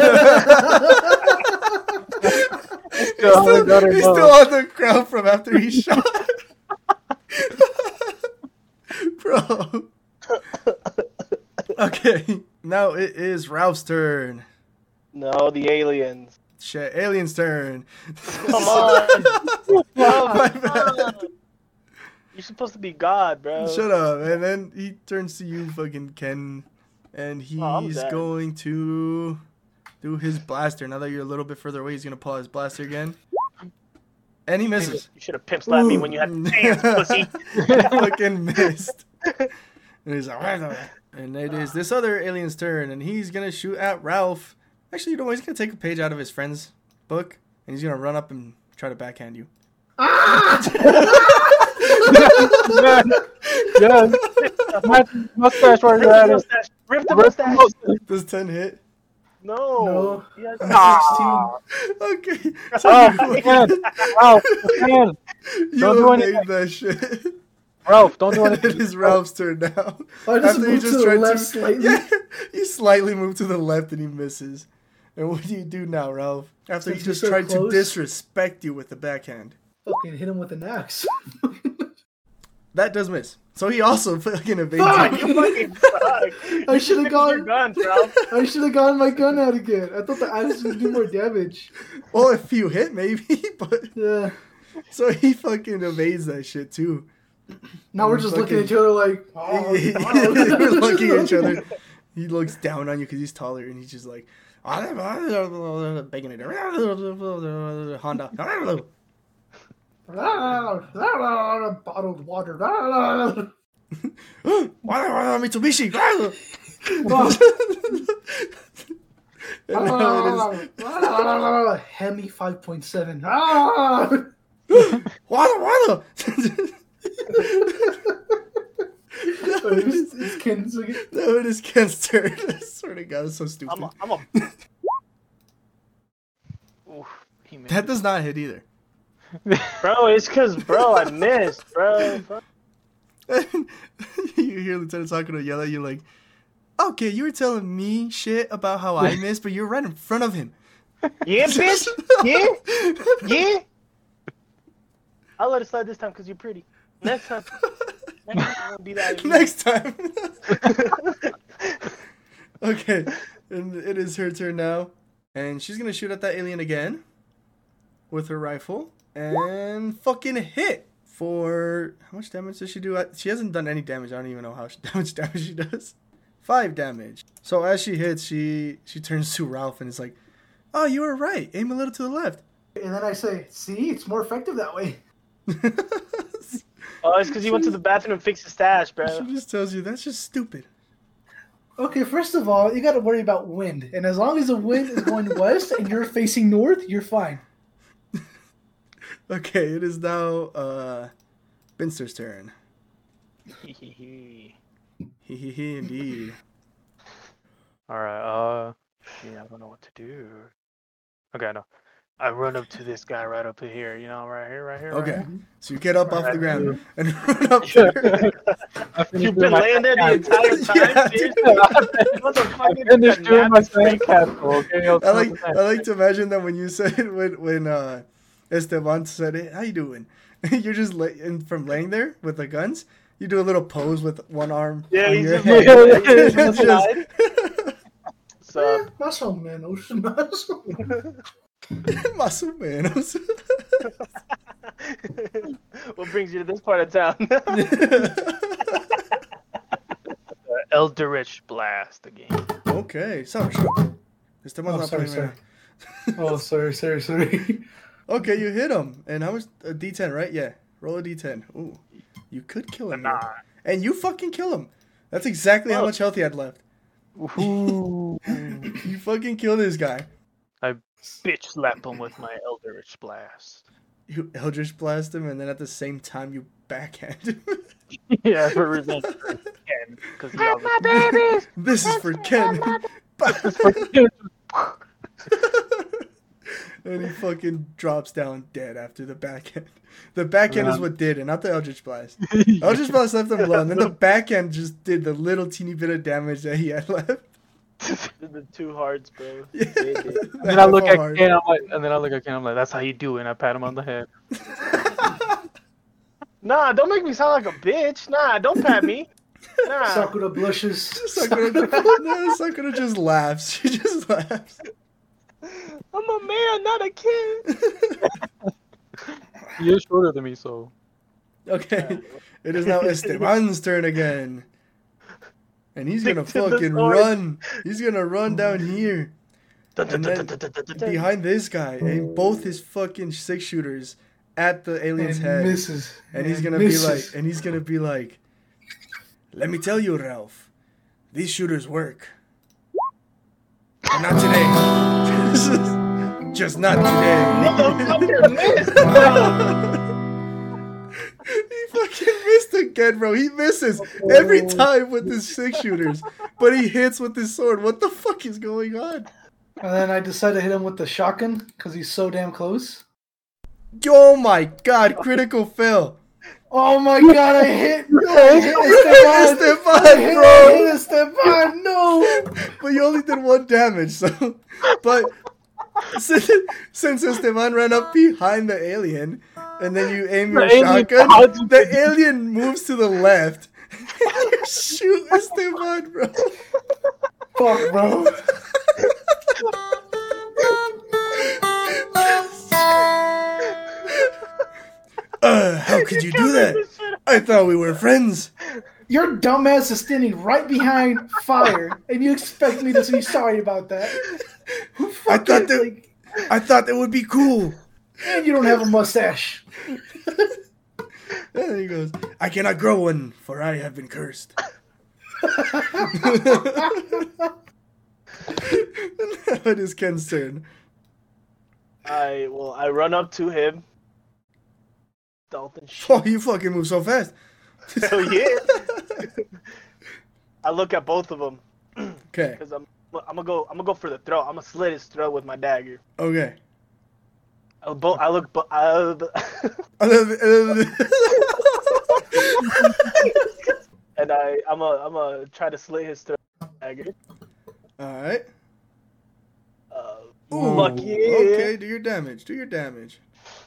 He's still, he's still on the ground from after he shot. Bro. Okay, now it is Ralph's turn. No, the aliens. Shit, alien's turn. Come on. My Come bad. on. You're supposed to be God, bro. Shut up. And then he turns to you, fucking Ken, and Oh, I'm he's dead. going to do his blaster. Now that you're a little bit further away, he's gonna pull out his blaster again. And he misses. You should have pimp slapped me when you had the chance, pussy. Fucking missed. And he's like, and it is this other alien's turn, and he's gonna shoot at Ralph. Actually, you know what? He's gonna take a page out of his friend's book, and he's gonna run up and try to backhand you. Yes. Mustache right Rip there. the mustache. Rip the mustache. Does ten hit? No. No. Yes. Ah. Okay. Oh, man. Ralph, man. You Don't do obeyed anything. that shit. Ralph, don't do it anything. is Ralph's turn now. I just After he moved to the tried left slightly. Yeah, you slightly move to the left and he misses. And what do you do now, Ralph? After Since he you're just so tried close. to disrespect you with the backhand. Fucking hit him with an axe. That does miss. So he also fucking evades Fuck! you. You fucking suck. I should have Your gone. guns, Ralph. I should have gotten my gun out again. I thought the axe would do more damage. Well, if you hit, maybe, but Yeah. so he fucking evades that shit too. Now we're just looking at each other like. Oh, We're looking at each other. He looks down on you because he's taller, and he's just like, begging it. Honda. Bottled water. Mitsubishi. And now it is- Hemi five point seven. Water, water. It's, it's Ken's again. No, it is Ken's turn. I swear to God, it's so stupid. I'm a, I'm a... Oof, he missed. That does not hit either. Bro, it's because, bro, I missed, bro. Fuck. You hear Lieutenant Sakura yell at you like, okay, you were telling me shit about how I missed, but you're right in front of him. Yeah, bitch. Yeah. Yeah. I'll let it slide this time because you're pretty. Next time. Next time I won't be that. Next time. Okay, and it is her turn now, and she's gonna shoot at that alien again with her rifle and fucking hit for how much damage does she do? She hasn't done any damage. I don't even know how much damage she does. Five damage. So as she hits, she she turns to Ralph and is like, "Oh, you were right. Aim a little to the left." And then I say, "See, it's more effective that way." Oh, it's because he went to the bathroom and fixed his stash, bro. She just tells you that's just stupid. Okay, first of all, you got to worry about wind, and as long as the wind is going west and you're facing north, you're fine. Okay, it is now uh, Binster's turn. Hee hee hee. Hee hee hee, indeed. Alright, uh, yeah, I don't know what to do. Okay, no. I run up to this guy right up here, you know, right here, right here. Okay, right here. so you get up off the ground and run up there. You've been laying there the entire time, Yeah, dude. dude. What the fuck I is finished that doing my nasty- sandcastle, okay? I like I like to imagine that when you said when when uh, Esteban said, "Hey, how you doing?" You're just lay, and from laying there with the guns. You do a little pose with one arm. Yeah, on he's your just head. like- It's just just- So, Muscle man, ocean muscle. Más o menos. what brings you to this part of town? Eldritch Blast again. Okay, sorry. Sure. Esteban's Oh, not sorry, playing sorry. right now. Oh, sorry, sorry, sorry. Okay, you hit him. And how much? A D ten, right? Yeah. Roll a D ten. Ooh. You could kill him. Nah. here. And you fucking kill him. That's exactly how Oh. much health he had left. Ooh. You fucking kill this guy. I bitch slap him with my Eldritch Blast. You Eldritch blast him, and then at the same time you backhand him. Yeah, for revenge. Ken, because he always... my babies! This is for Ken. And he fucking drops down dead after the backhand. The backhand is what did it, not the Eldritch Blast. Eldritch Blast left him low, and then the backhand just did the little teeny bit of damage that he had left. The two hearts, bro. Yeah. They did. And then I look Half a at heart. Ken, I'm like, and then I look at Ken, I'm like, that's how you do it, and I pat him on the head. Nah, don't make me sound like a bitch. Nah, don't pat me. Nah. Sakura blushes. Sakura, no, Sakura just laughs. She just laughs. I'm a man, not a kid. He is shorter than me, so. Okay, it is now Esteban's turn again. And he's gonna Stick to the fucking sword. run. He's gonna run down here. And then behind this guy, aim both his fucking six shooters at the alien's And head. misses. And he's And gonna misses. be like, and he's gonna be like, let me tell you, Ralph, these shooters work. But not today. Just not today. Motherfucker missed. He fucking missed again, bro. He misses every time with his six shooters, but he hits with his sword. What the fuck is going on? And then I decide to hit him with the shotgun because he's so damn close. Oh my god, critical fail. Oh my god, I hit! I hit Esteban! Esteban, I hit, bro. I hit Esteban! No! But you only did one damage, so. But since, since Esteban ran up behind the alien, and then you aim your The alien shotgun, dodged the alien moves to the left. You shoot Esteban, bro. Fuck, bro. Uh, how could you do that? I thought we were friends. Your dumbass is standing right behind fire, and you expect me to be sorry about that? Who I fucking, thought that like, I thought that would be cool. and you don't have a mustache. And he goes, I cannot grow one, for I have been cursed. Now it is Ken's turn. I well, I run up to him. Dalton shit. Oh, you fucking move so fast. Hell yeah. I look at both of them Okay, because I'm I'm gonna go I'm gonna go for the throat. I'm gonna slit his throat with my dagger. okay. I look both. I look. Bo- I, and I I'm a I'm gonna try to slit his throat with my dagger. Alright. Uh, Ooh, Fuck yeah. okay, do your damage. Do your damage.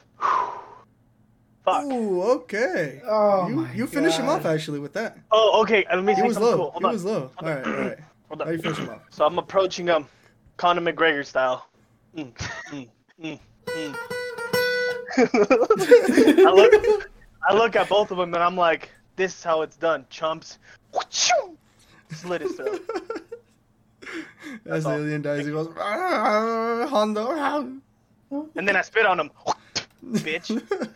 Fuck. Ooh, okay. Oh you my you finish him God. off actually with that. Oh, okay. Let me He say was something low. cool. Hold he on. was low. All Hold right, all right. Hold How on. you finish him off? So I'm approaching him, Conor McGregor style. Mm, mm, mm, mm. I look, I look at both of them and I'm like, "This is how it's done, chumps." Slit his throat. As the all. alien dies, he goes, "Ah, Hondo." ah." And then I spit on him, bitch.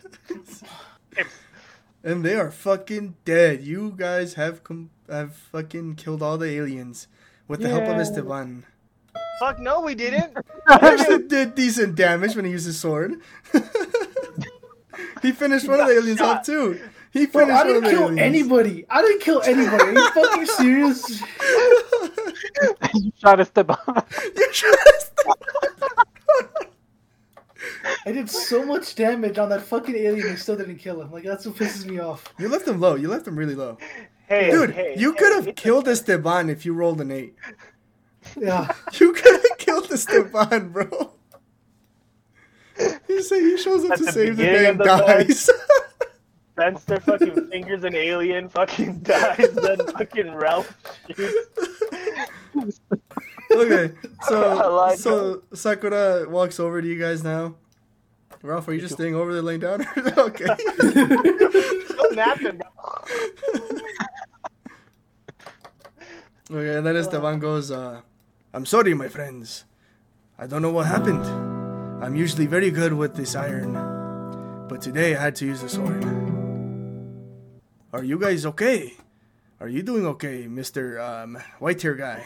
And they are fucking dead. You guys have com- have fucking killed all the aliens with the help of Yeah. Esteban. Fuck no, we didn't. He actually did decent damage when he used his sword. He finished one of the aliens off too. He Bro, finished I one of didn't the kill aliens. anybody. I didn't kill anybody. Are you fucking serious? You shot a step on. You just- I did so much damage on that fucking alien and still didn't kill him. Like, that's what pisses me off. You left him low. You left him really low. Hey, Dude, hey, you hey, could have it's killed Esteban if you rolled an eight. Yeah. You could have killed Esteban, bro. He say he shows up At to the save the beginning day of and the dies. bends their fucking fingers and alien fucking dies, then fucking Ralph shoots. Okay, I so like so Sakura walks over to you guys now. Ralph, are you just staying over there laying down? Okay. Still napping, bro. Okay, and then Esteban goes, uh, I'm sorry, my friends. I don't know what happened. I'm usually very good with this iron, but today I had to use the sword. Are you guys okay? Are you doing okay, Mister Um, white hair guy?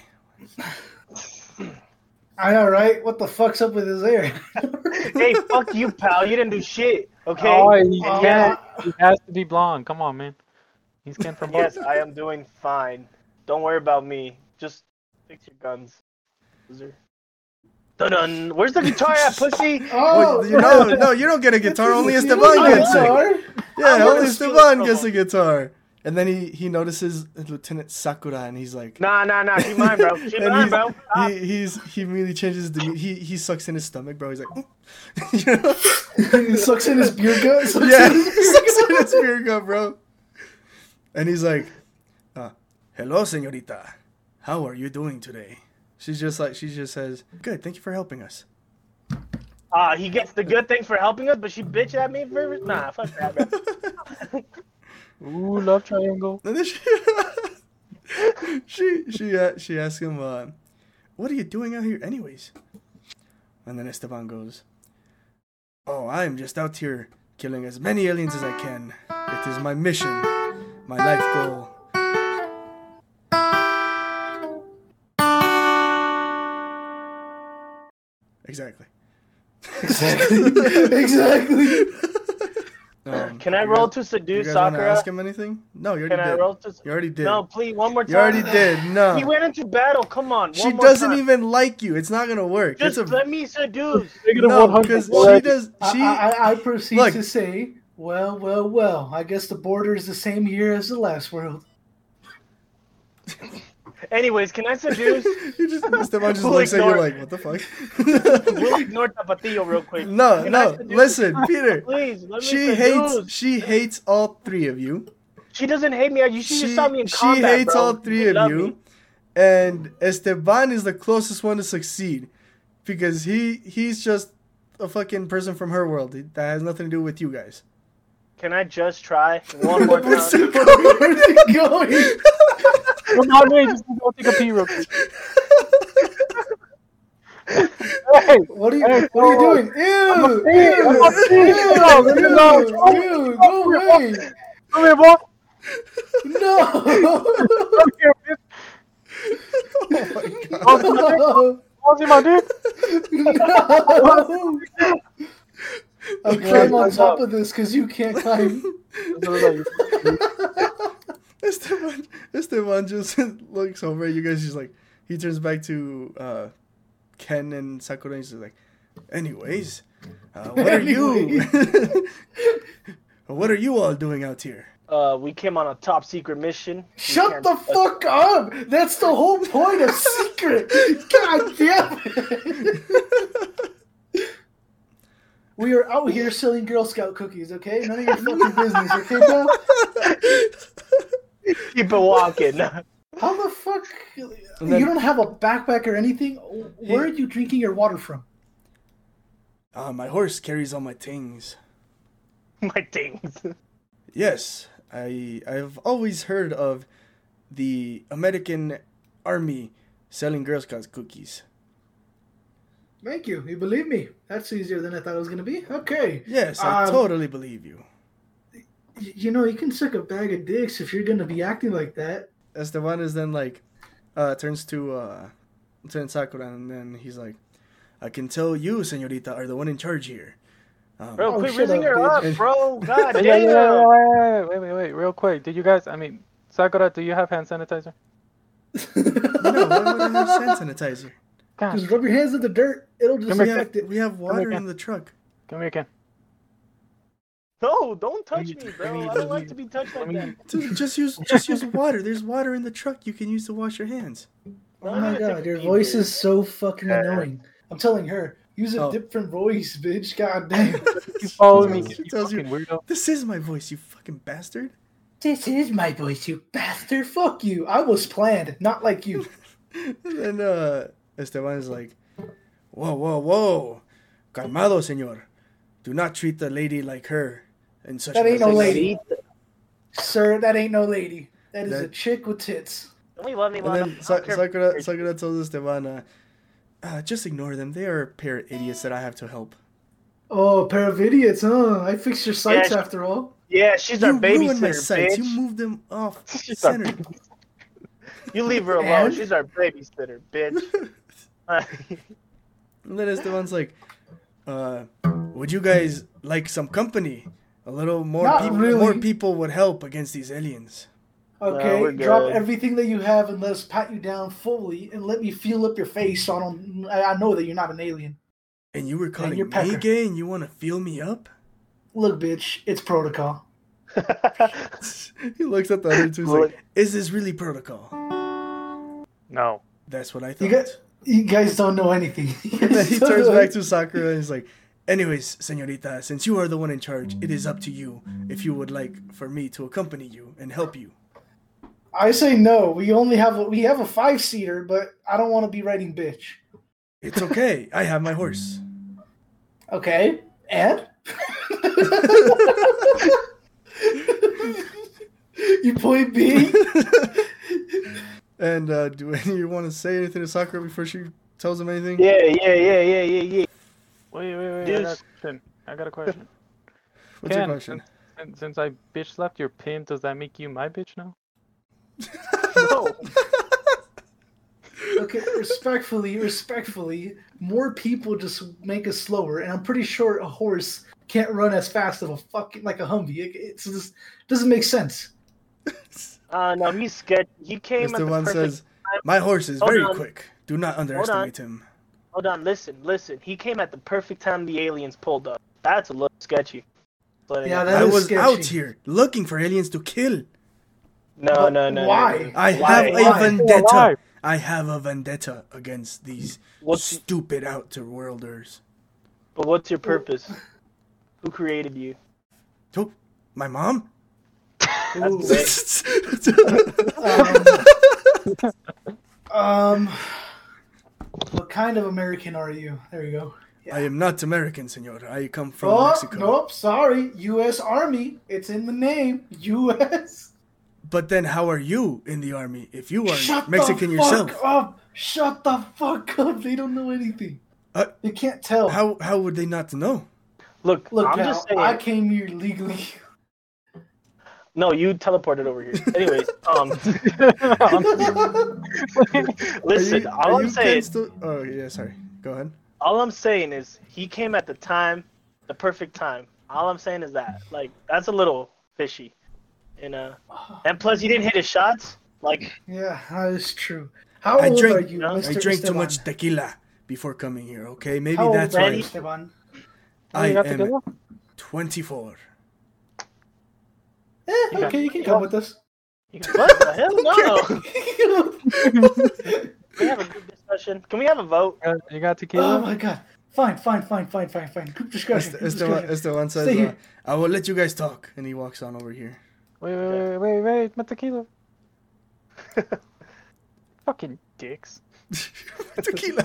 I know, right? What the fuck's up with his hair? Hey, fuck you, pal. You didn't do shit, okay? Oh, he, Oh, can't. He has to be blonde. Come on, man. He's Ken from Yes, I am doing fine. Don't worry about me. Just fix your guns. Loser. Dun-dun. Where's the guitar at, pussy? Oh, you know, no, you don't get a guitar. Only You Esteban don't gets it. guitar? Yeah, I'm only gonna steal Esteban it gets from a guitar. And then he, he notices Lieutenant Sakura, and he's like, Nah, nah, nah. Keep mine, bro. Keep and mine, he's, bro. Stop. he he's he immediately changes his demeanor. He he sucks in his stomach, bro. He's like, you know? He sucks in his beer gut. Sucks Yeah, in his he sucks in his beer cup, bro. And he's like, uh, "Hello, señorita. How are you doing today?" She's just like, she just says, "Good, thank you for helping us." Uh, he gets the good thing for helping us, but she bitch at me for nah. Fuck that, bro. Ooh, love triangle. And then she she she, uh, she asks him, uh, "What are you doing out here, anyways?" And then Esteban goes, "Oh, I am just out here killing as many aliens as I can. It is my mission, my life goal." Exactly. Exactly. Exactly. Um, Can I you roll guys- to You seduce guys want to Sakura? ask him anything? No, you already Can I did. roll to? You already did. No, please, one more time. You already did. No. He went into battle. Come on. She one more doesn't time. even like you. It's not gonna work. Just it's a let me seduce. no, because she does. She I, I, I proceed Look. to say, well, well, well. I guess the border is the same here as the last world. Anyways, can I seduce? you just Esteban just We'll looks at you ignore- like, what the fuck? We'll ignore Tapatio real quick. no, Can I no. seduce? Listen, Peter. Please, let me She seduce. hates. She hates all three of you. She doesn't hate me. You she, She just saw me in she combat, hates bro. all three She of love you, me. and Esteban is the closest one to succeed because he he's just a fucking person from her world that has nothing to do with you guys. Can I just try one more Where's time? it going? Where's it going? Come on, man. Just go take a pee real quick. Hey, What are you, Hey, what are you bro. doing? Ew! I'm a Ew! pig. I'm a pig. Ew! No, leave me alone. Ew! Ew! Go away! come here, boy. No! Come here, bitch. Oh my god. Oh, No! see my dick? No! I'll Yeah, climb on what's top up? of this because you can't climb. Esteban, Esteban just looks over at you guys. He's like, he turns back to uh, Ken and Sakura. And he's like, anyways, uh, what are you? What are you all doing out here? Uh, we came on a top secret mission. We Shut can't- the fuck up! That's the whole point of secret! God damn it! We are out here selling Girl Scout cookies, okay? None of your fucking business, okay, pal? Keep it walking. How the fuck? then, you don't have a backpack or anything? Where are you drinking your water from? Uh, my horse carries all my things. My things. Yes, I I've always heard of the American Army selling Girl Scouts cookies. Thank you. You believe me? That's easier than I thought it was going to be. Okay. Yes, I um, totally believe you. You know, you can suck a bag of dicks if you're going to be acting like that. Esteban is then like, uh, turns to uh, Lieutenant Sakura, and then he's like, I can tell you, señorita, are the one in charge here. Um, Bro, Oh, quit shut raising up, her bitch. up, bro. God Yeah, damn. yeah, yeah, yeah, wait, wait, wait, real quick. Did you guys? I mean, Sakura, do you have hand sanitizer? no, why would I have hand sanitizer? God, Just rub your hands in the dirt. It'll We disinfect have, it. we have water here. in the truck. come here, Ken. No, don't touch me- me, let bro. me- I let don't like me- to be touched let like me- that. Dude, just use just use water. There's water in the truck you can use to wash your hands. Oh No, my no, god, take your a voice deep is so fucking Yeah. annoying. I'm telling her, use a Oh. different voice, bitch. God damn. You follow me, She you tells you- fucking weirdo. This is my voice, you fucking bastard. This is my voice, you bastard. Fuck you. I was planned, not like you. And then uh, Esteban is like, whoa, whoa, whoa. Calmado, señor. Do not treat the lady like her. In such That ain't no a lady. Sir, that ain't no lady. That is That- a chick with tits. Don't we love me And long then enough? I Sa- don't care if Sakura, you're- Sakura tells Esteban, uh, uh, just ignore them. They are a pair of idiots that I have to help. Oh, a pair of idiots, huh? I fixed your sights Yeah, after all. Yeah, she's our You ruined my babysitter, sights. bitch. You moved them off She's our center. You leave her alone. And? She's our babysitter, bitch. And then Esteban's like, uh, would you guys like some company? A little more Not people, really. more people would help against these aliens. Okay, we're drop good. everything that you have and let us pat you down fully and let me feel up your face so I don't. I I know that you're not an alien. And you were calling you're me Pecker. gay and you want to feel me up? Look, bitch, it's protocol. He looks at the other two. He's Well, like, is this really protocol? No. That's what I You thought. guys, you guys don't know anything. And then he turns back to Sakura and he's like, anyways, señorita, since you are the one in charge, it is up to you if you would like for me to accompany you and help you. I say no. We only have a, we have a five seater, but I don't want to be riding bitch. It's okay. I have my horse. Okay, and you point B. And uh, do any of you want to say anything to Sakura before she tells him anything? yeah, yeah, yeah, yeah, yeah, yeah. Wait, wait, wait. I Dude. got a question. I got a question. What's Ken, your question? Since, since I bitch slapped your pin, does that make you my bitch now? No. Okay, respectfully, respectfully, more people just make us slower, and I'm pretty sure a horse can't run as fast of a fucking like a Humvee. It, it's just doesn't make sense. Uh, no, he's sketchy. He came at Mister the One perfect says, time. my horse is Hold very on. quick. Do not underestimate him. Hold on, listen, listen. He came at the perfect time the aliens pulled up. That's a little sketchy. But Yeah, uh, that I is was sketchy. out here looking for aliens to kill. no, no, no. Why? no, no. I Why? have a Why? vendetta. Why? I have a vendetta against these What's stupid outer worlders. but what's your purpose? Who created you? Oh, my mom? Ooh. That's Um, um, what kind of American are you? There you go. I am not American, senor. I come from Oh, Mexico. nope, sorry. U S Army. It's in the name. U S But then how are you in the army if you are Shut Mexican the yourself? fuck up. Shut the fuck up. They don't know anything. Uh, they can't tell. How how would they not know? Look, Look, I'm pal, just saying. I came here legally. No, you teleported over here. Anyways, um, listen. Are you- all are I'm you saying, Ken still- Oh yeah, sorry. Go ahead. all I'm saying is he came at the time, the perfect time. All I'm saying is that, like, that's a little fishy, and uh, and plus he didn't hit his shots. Like, Yeah, that is true. How I old drank- are you, I I Mister drank too Esteban? much tequila before coming here. Okay, maybe How that's old are why. you, Esteban? Oh, I you got am tequila? twenty-four. Eh, You got okay, you can tequila? come with us. what the hell? No. Can we have a good discussion? Can we have a vote? You got- You got Oh tequila? my god. Fine, fine, fine, fine, fine, fine. Group discussion. Group discussion. Esteban says, uh, I will let you guys talk. And he walks on over here. Wait, wait, wait, wait, wait, my tequila. Fucking dicks. Tequila.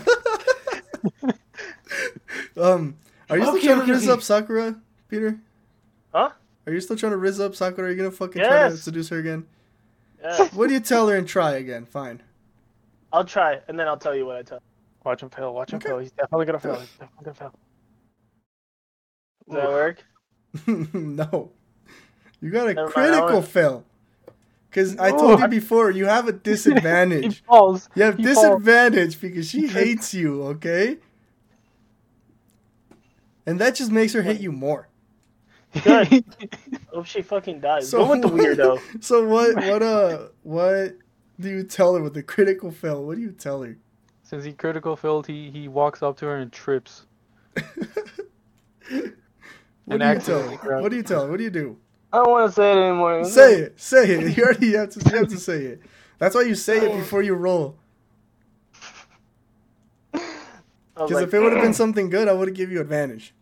um, are you still Okay, trying okay, to rizz okay. up Sakura, Peter? Huh? Are you still trying to rizz up Sakura? Are you gonna fucking try to Yes. seduce her again? Yeah. What do you tell her and try again? Fine. I'll try, and then I'll tell you what I tell. Watch him fail, watch him Okay. fail. He's definitely gonna fail. He's definitely gonna fail. Does that work? No. You got a Never mind, critical I wanna- fail. Because I told you Oh. before, you have a He disadvantage. falls. You have He falls. disadvantage because she hates you, okay? And that just makes her hate you more. Good. Hope she fucking dies. Go with the weirdo. So what? What? Uh, what do you tell her with the critical fail? What do you tell her? Since he critical failed, he, he walks up to her and trips. What And do you tell accidentally her? grabs What do you tell her? What do you do? I don't want to say it anymore. Say it. Say it. You already have to. You have to say it. That's why you say it before you roll. Because Like, if it would have been something good, I would have given you advantage.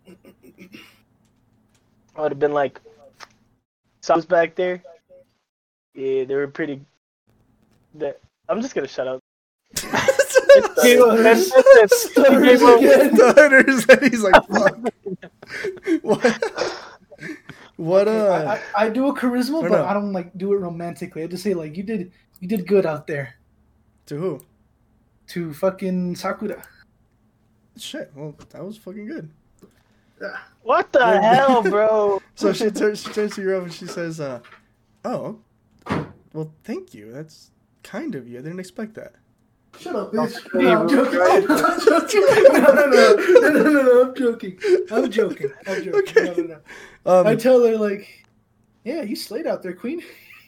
I would have been like, Sauce back there. Yeah, they were pretty. That I'm just gonna shut up. Stutters. Stutters again. Stutters, and he's like, fuck. What? What? I, Uh. I, I do a charisma, Or but no. I don't like do it romantically. I just say like you did, you did good out there To who? to fucking Sakura. Shit. Well, that was fucking good. What the hell, bro? So she turns, she turns to you and she says, uh, "Oh, well, thank you. That's kind of you. I didn't expect that." Shut up, bitch. Okay, No, I'm joking. right. I'm joking. No, no, no, no, no, no, no. I'm joking. I'm joking. I'm joking. Okay. No, no, no. Um, I tell her like, yeah, you slayed out there, queen.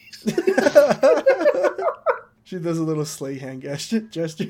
she does a little sleigh hand gesture, gesture.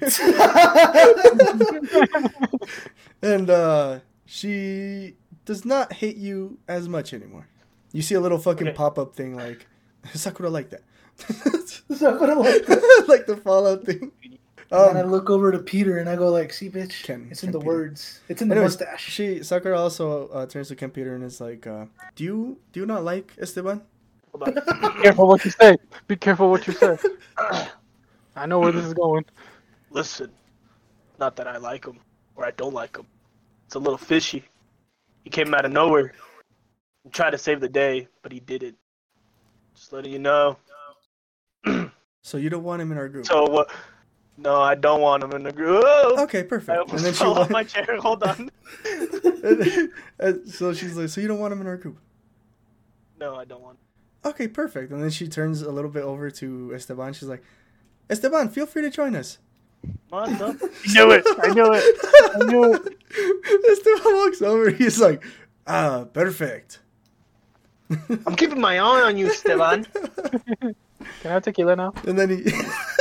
and uh, she does not hate you as much anymore. You see a little fucking Okay. pop-up thing like, Sakura like that. Sakura like that. Like the Fallout thing. And I Um, look over to Peter and I go like, see, bitch, Ken- it's Ken in the Peter. words. It's in the anyways, mustache. she Sakura also uh, turns to Ken Peter and is like, uh, "Do you do you not like Esteban?" Hold on. Be careful what you say. Be careful what you say. I know where this is going. Listen, not that I like him or I don't like him. It's a little fishy. He came out of nowhere and tried to save the day, but he did it. Just letting you know. So you don't want him in our group. So, uh, no, I don't want him in the group. Oh, Okay, I perfect. And almost then she fell off wa- my chair. Hold on. and, and so she's like, "So you don't want him in our group?" No, I don't want him. Okay, perfect. And then she turns a little bit over to Esteban. She's like, "Esteban, feel free to join us." Come on, son. I knew it. I knew it. I knew it. Esteban walks over. He's like, "Ah, perfect." I'm keeping my eye on you, Esteban. Can I have tequila now? And then he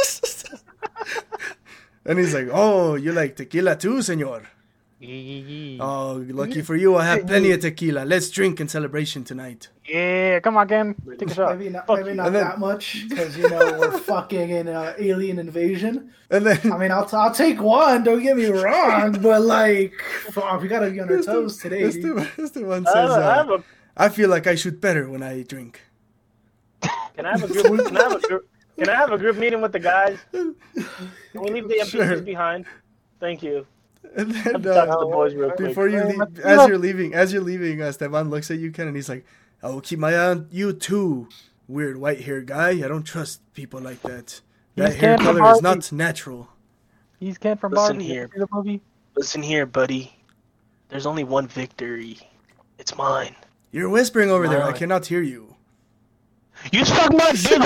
and he's like, "Oh, you like tequila too, señor? Oh, lucky for you, I have plenty of tequila. Let's drink in celebration tonight." Yeah, come on, Ken. Take a shot. Maybe not, Fuck maybe you. not And then- that much, because you know we're fucking in uh, alien invasion. And then I mean, I'll t- I'll take one. Don't get me wrong, but like, fuck, we gotta be on our toes today. dude. Esteban, Esteban I says, have, a, I, have uh, a, "I feel like I shoot better when I drink." can I have a group? Can I have a group? Can I have a group meeting with the guys? Can we leave the N P Cs Sure. behind? Thank you. And I'll then talk to uh, the boys real quick. before you Hey, leave, let's as go. you're leaving, as you're leaving, uh, Esteban looks at you, Ken, and he's like, "I will keep my eye on you too, weird white hair guy. I don't trust people like that. That He's hair Ken from color is Barbie. not natural." He's Ken from Listen Barbie. here. You see the movie? Listen here, buddy. There's only one victory. It's mine. You're whispering over there. I Mine. cannot hear you. You suck my dick.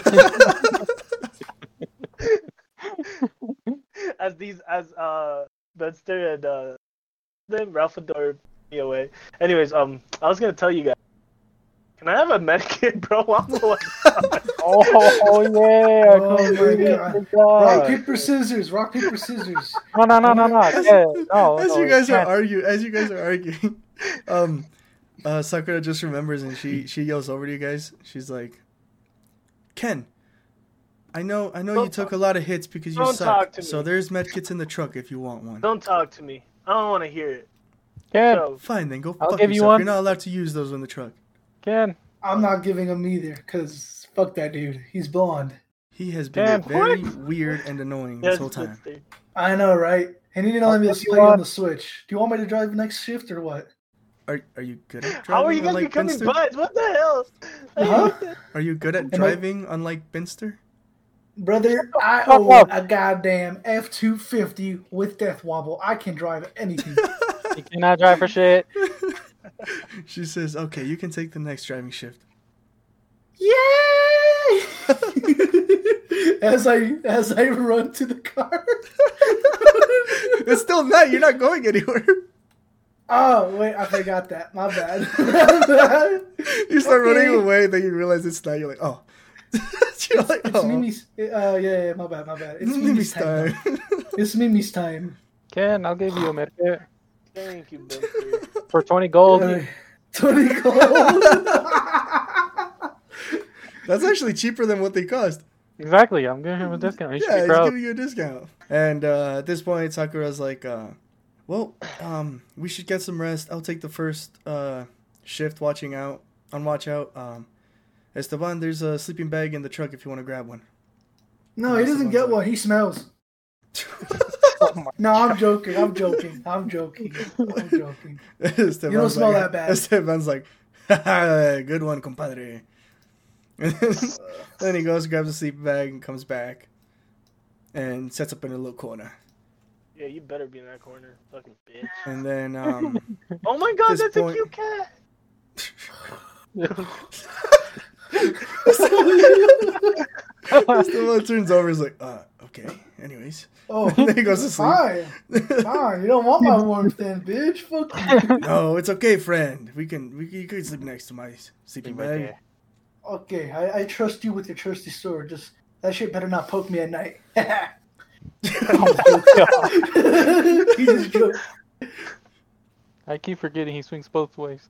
as these, as uh, Benster and uh, then Ralph Adore me away. Anyways, um, I was gonna tell you guys. Can I have a medkit, bro? I'm like, Oh, oh yeah. Oh Come my on, God. good Rock God. paper scissors. Rock paper scissors. No, no, no, no, no. As, Yeah, no, as no, you guys you are can't. arguing, as you guys are arguing, um, uh, Sakura just remembers and she she yells over to you guys. She's like, "Ken, I know I know Don't you took talk- a lot of hits because you don't suck. talk to So me. there's medkits in the truck if you want one." don't talk to me. I don't want to hear it. Ken, So, Fine, then go I'll fuck give you yourself. one. You're not allowed to use those in the truck. Ken. I'm not giving him either, because fuck that dude. He's blonde. He has been Damn, very what? weird and annoying yeah, this whole time. it's- I know, right? And he didn't let me I'll just give you play on one. the Switch. Do you want me to drive next shift or what? Are are you good at driving? How are you guys unlike becoming Binster? buds? What the hell? Huh? Are you good at Am I- driving unlike Binster? Brother, I fuck own up. a goddamn F two fifty with death wobble. I can drive anything. You cannot drive for shit. She says, "Okay, you can take the next driving shift." Yay! as I as I run to the car. It's still night. You're not going anywhere. Oh wait, I forgot that. My bad. My bad. You start Okay. running away, then you realize it's night. You're like, "Oh." You're like, It's "Oh, Mimi's. Uh, yeah, yeah, my bad, my bad. It's Mimi's Mimi's time. time." now. It's Mimi's time. Ken, I'll give you a medkit Thank you, Buster. for twenty gold. Uh, Twenty gold. That's actually cheaper than what they cost. Exactly, I'm giving him a discount. He should Yeah, be he's proud. giving you a discount. And uh, at this point, Sakura's like, uh, "Well, um, we should get some rest. I'll take the first uh, shift watching out on watch out. Um, Esteban, there's a sleeping bag in the truck if you want to grab one." No, he doesn't get one. He smells. No, I'm joking. I'm joking. I'm joking. I'm joking. Esteban's You don't smell like, that bad. Esteban's like, "Haha, good one, compadre." And then, then he goes, grabs a sleeping bag, and comes back, and sets up in a little corner. Yeah, you better be in that corner, fucking bitch. And then, um, Oh my god, This that's point- a cute cat. Esteban turns over, is like, uh, okay, anyways. Oh, And then he goes to sleep. fine. Fine. You don't want my warmth then, bitch. Fuck you. No, it's okay, friend. We can, we can, you can sleep next to my sleeping bag. Okay, I, I trust you with your trusty sword. Just that shit better not poke me at night. He just joked. I keep forgetting he swings both ways.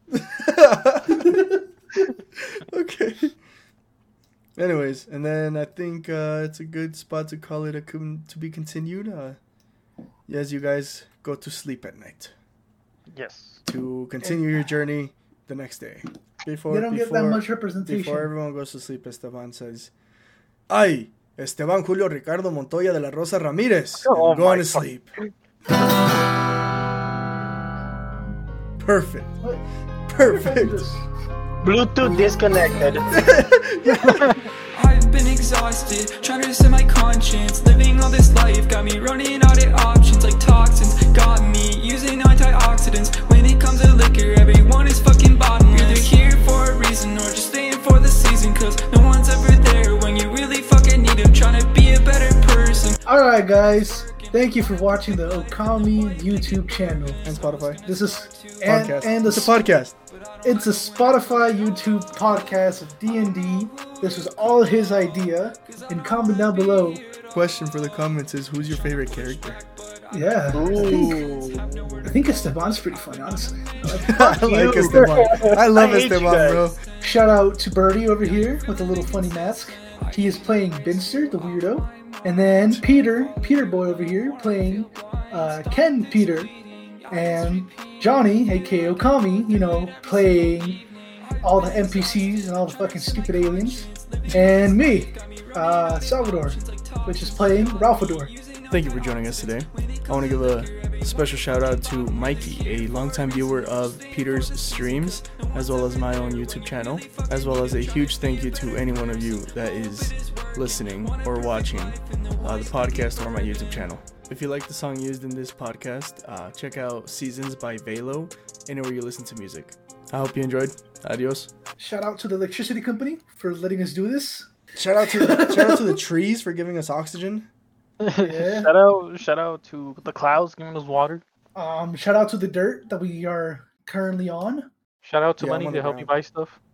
Okay. Anyways, and then I think uh, it's a good spot to call it a con- to be continued. Uh, as you guys go to sleep at night Yes. to continue your journey the next day. Before They don't before, get that much representation. before everyone goes to sleep, Esteban says, "Ay, Esteban Julio Ricardo Montoya de la Rosa Ramirez, Oh I'm going my to sleep." Perfect. What? Perfect. Just- Bluetooth disconnected. I've been exhausted, trying to set my conscience. Living all this life got me running out of options like toxins. Got me using antioxidants. When it comes to liquor, everyone is fucking bottomless. You're either here for a reason or just staying for the season. Cause no one's ever there when you really fucking need them. Trying to be a better person. Alright, guys. Thank you for watching the Okami YouTube channel. And Spotify. This is and, Podcast. and the it's a podcast. It's a Spotify YouTube podcast of D and D. This was all his idea. And comment down below. Question for the comments is, who's your favorite character? Yeah, I think, Ooh. I think Esteban's pretty funny, honestly. I like it. I like you. Esteban. I love I hate you Esteban, guys. bro. Shout out to Birdie over here with a little funny mask. He is playing Binster, the weirdo. And then Peter, Peter Boy over here, playing uh, Ken Peter. And Johnny, aka Okami, you know, playing all the N P Cs and all the fucking stupid aliens. And me, uh, Salvador, which is playing Ralphador. Thank you for joining us today. I want to give a special shout out to Mikey, a longtime viewer of Peter's streams, as well as my own YouTube channel, as well as a huge thank you to any one of you that is listening or watching uh, the podcast or my YouTube channel. If you like the song used in this podcast, uh, check out Seasons by Velo, anywhere you listen to music. I hope you enjoyed. Adios. Shout out to the electricity company for letting us do this. Shout out to the, shout out to the trees for giving us oxygen. Yeah. Shout out, shout out to the clouds giving us water. Um, shout out to the dirt that we are currently on. Shout out to Yeah, I'm money on to the help you ground. buy stuff.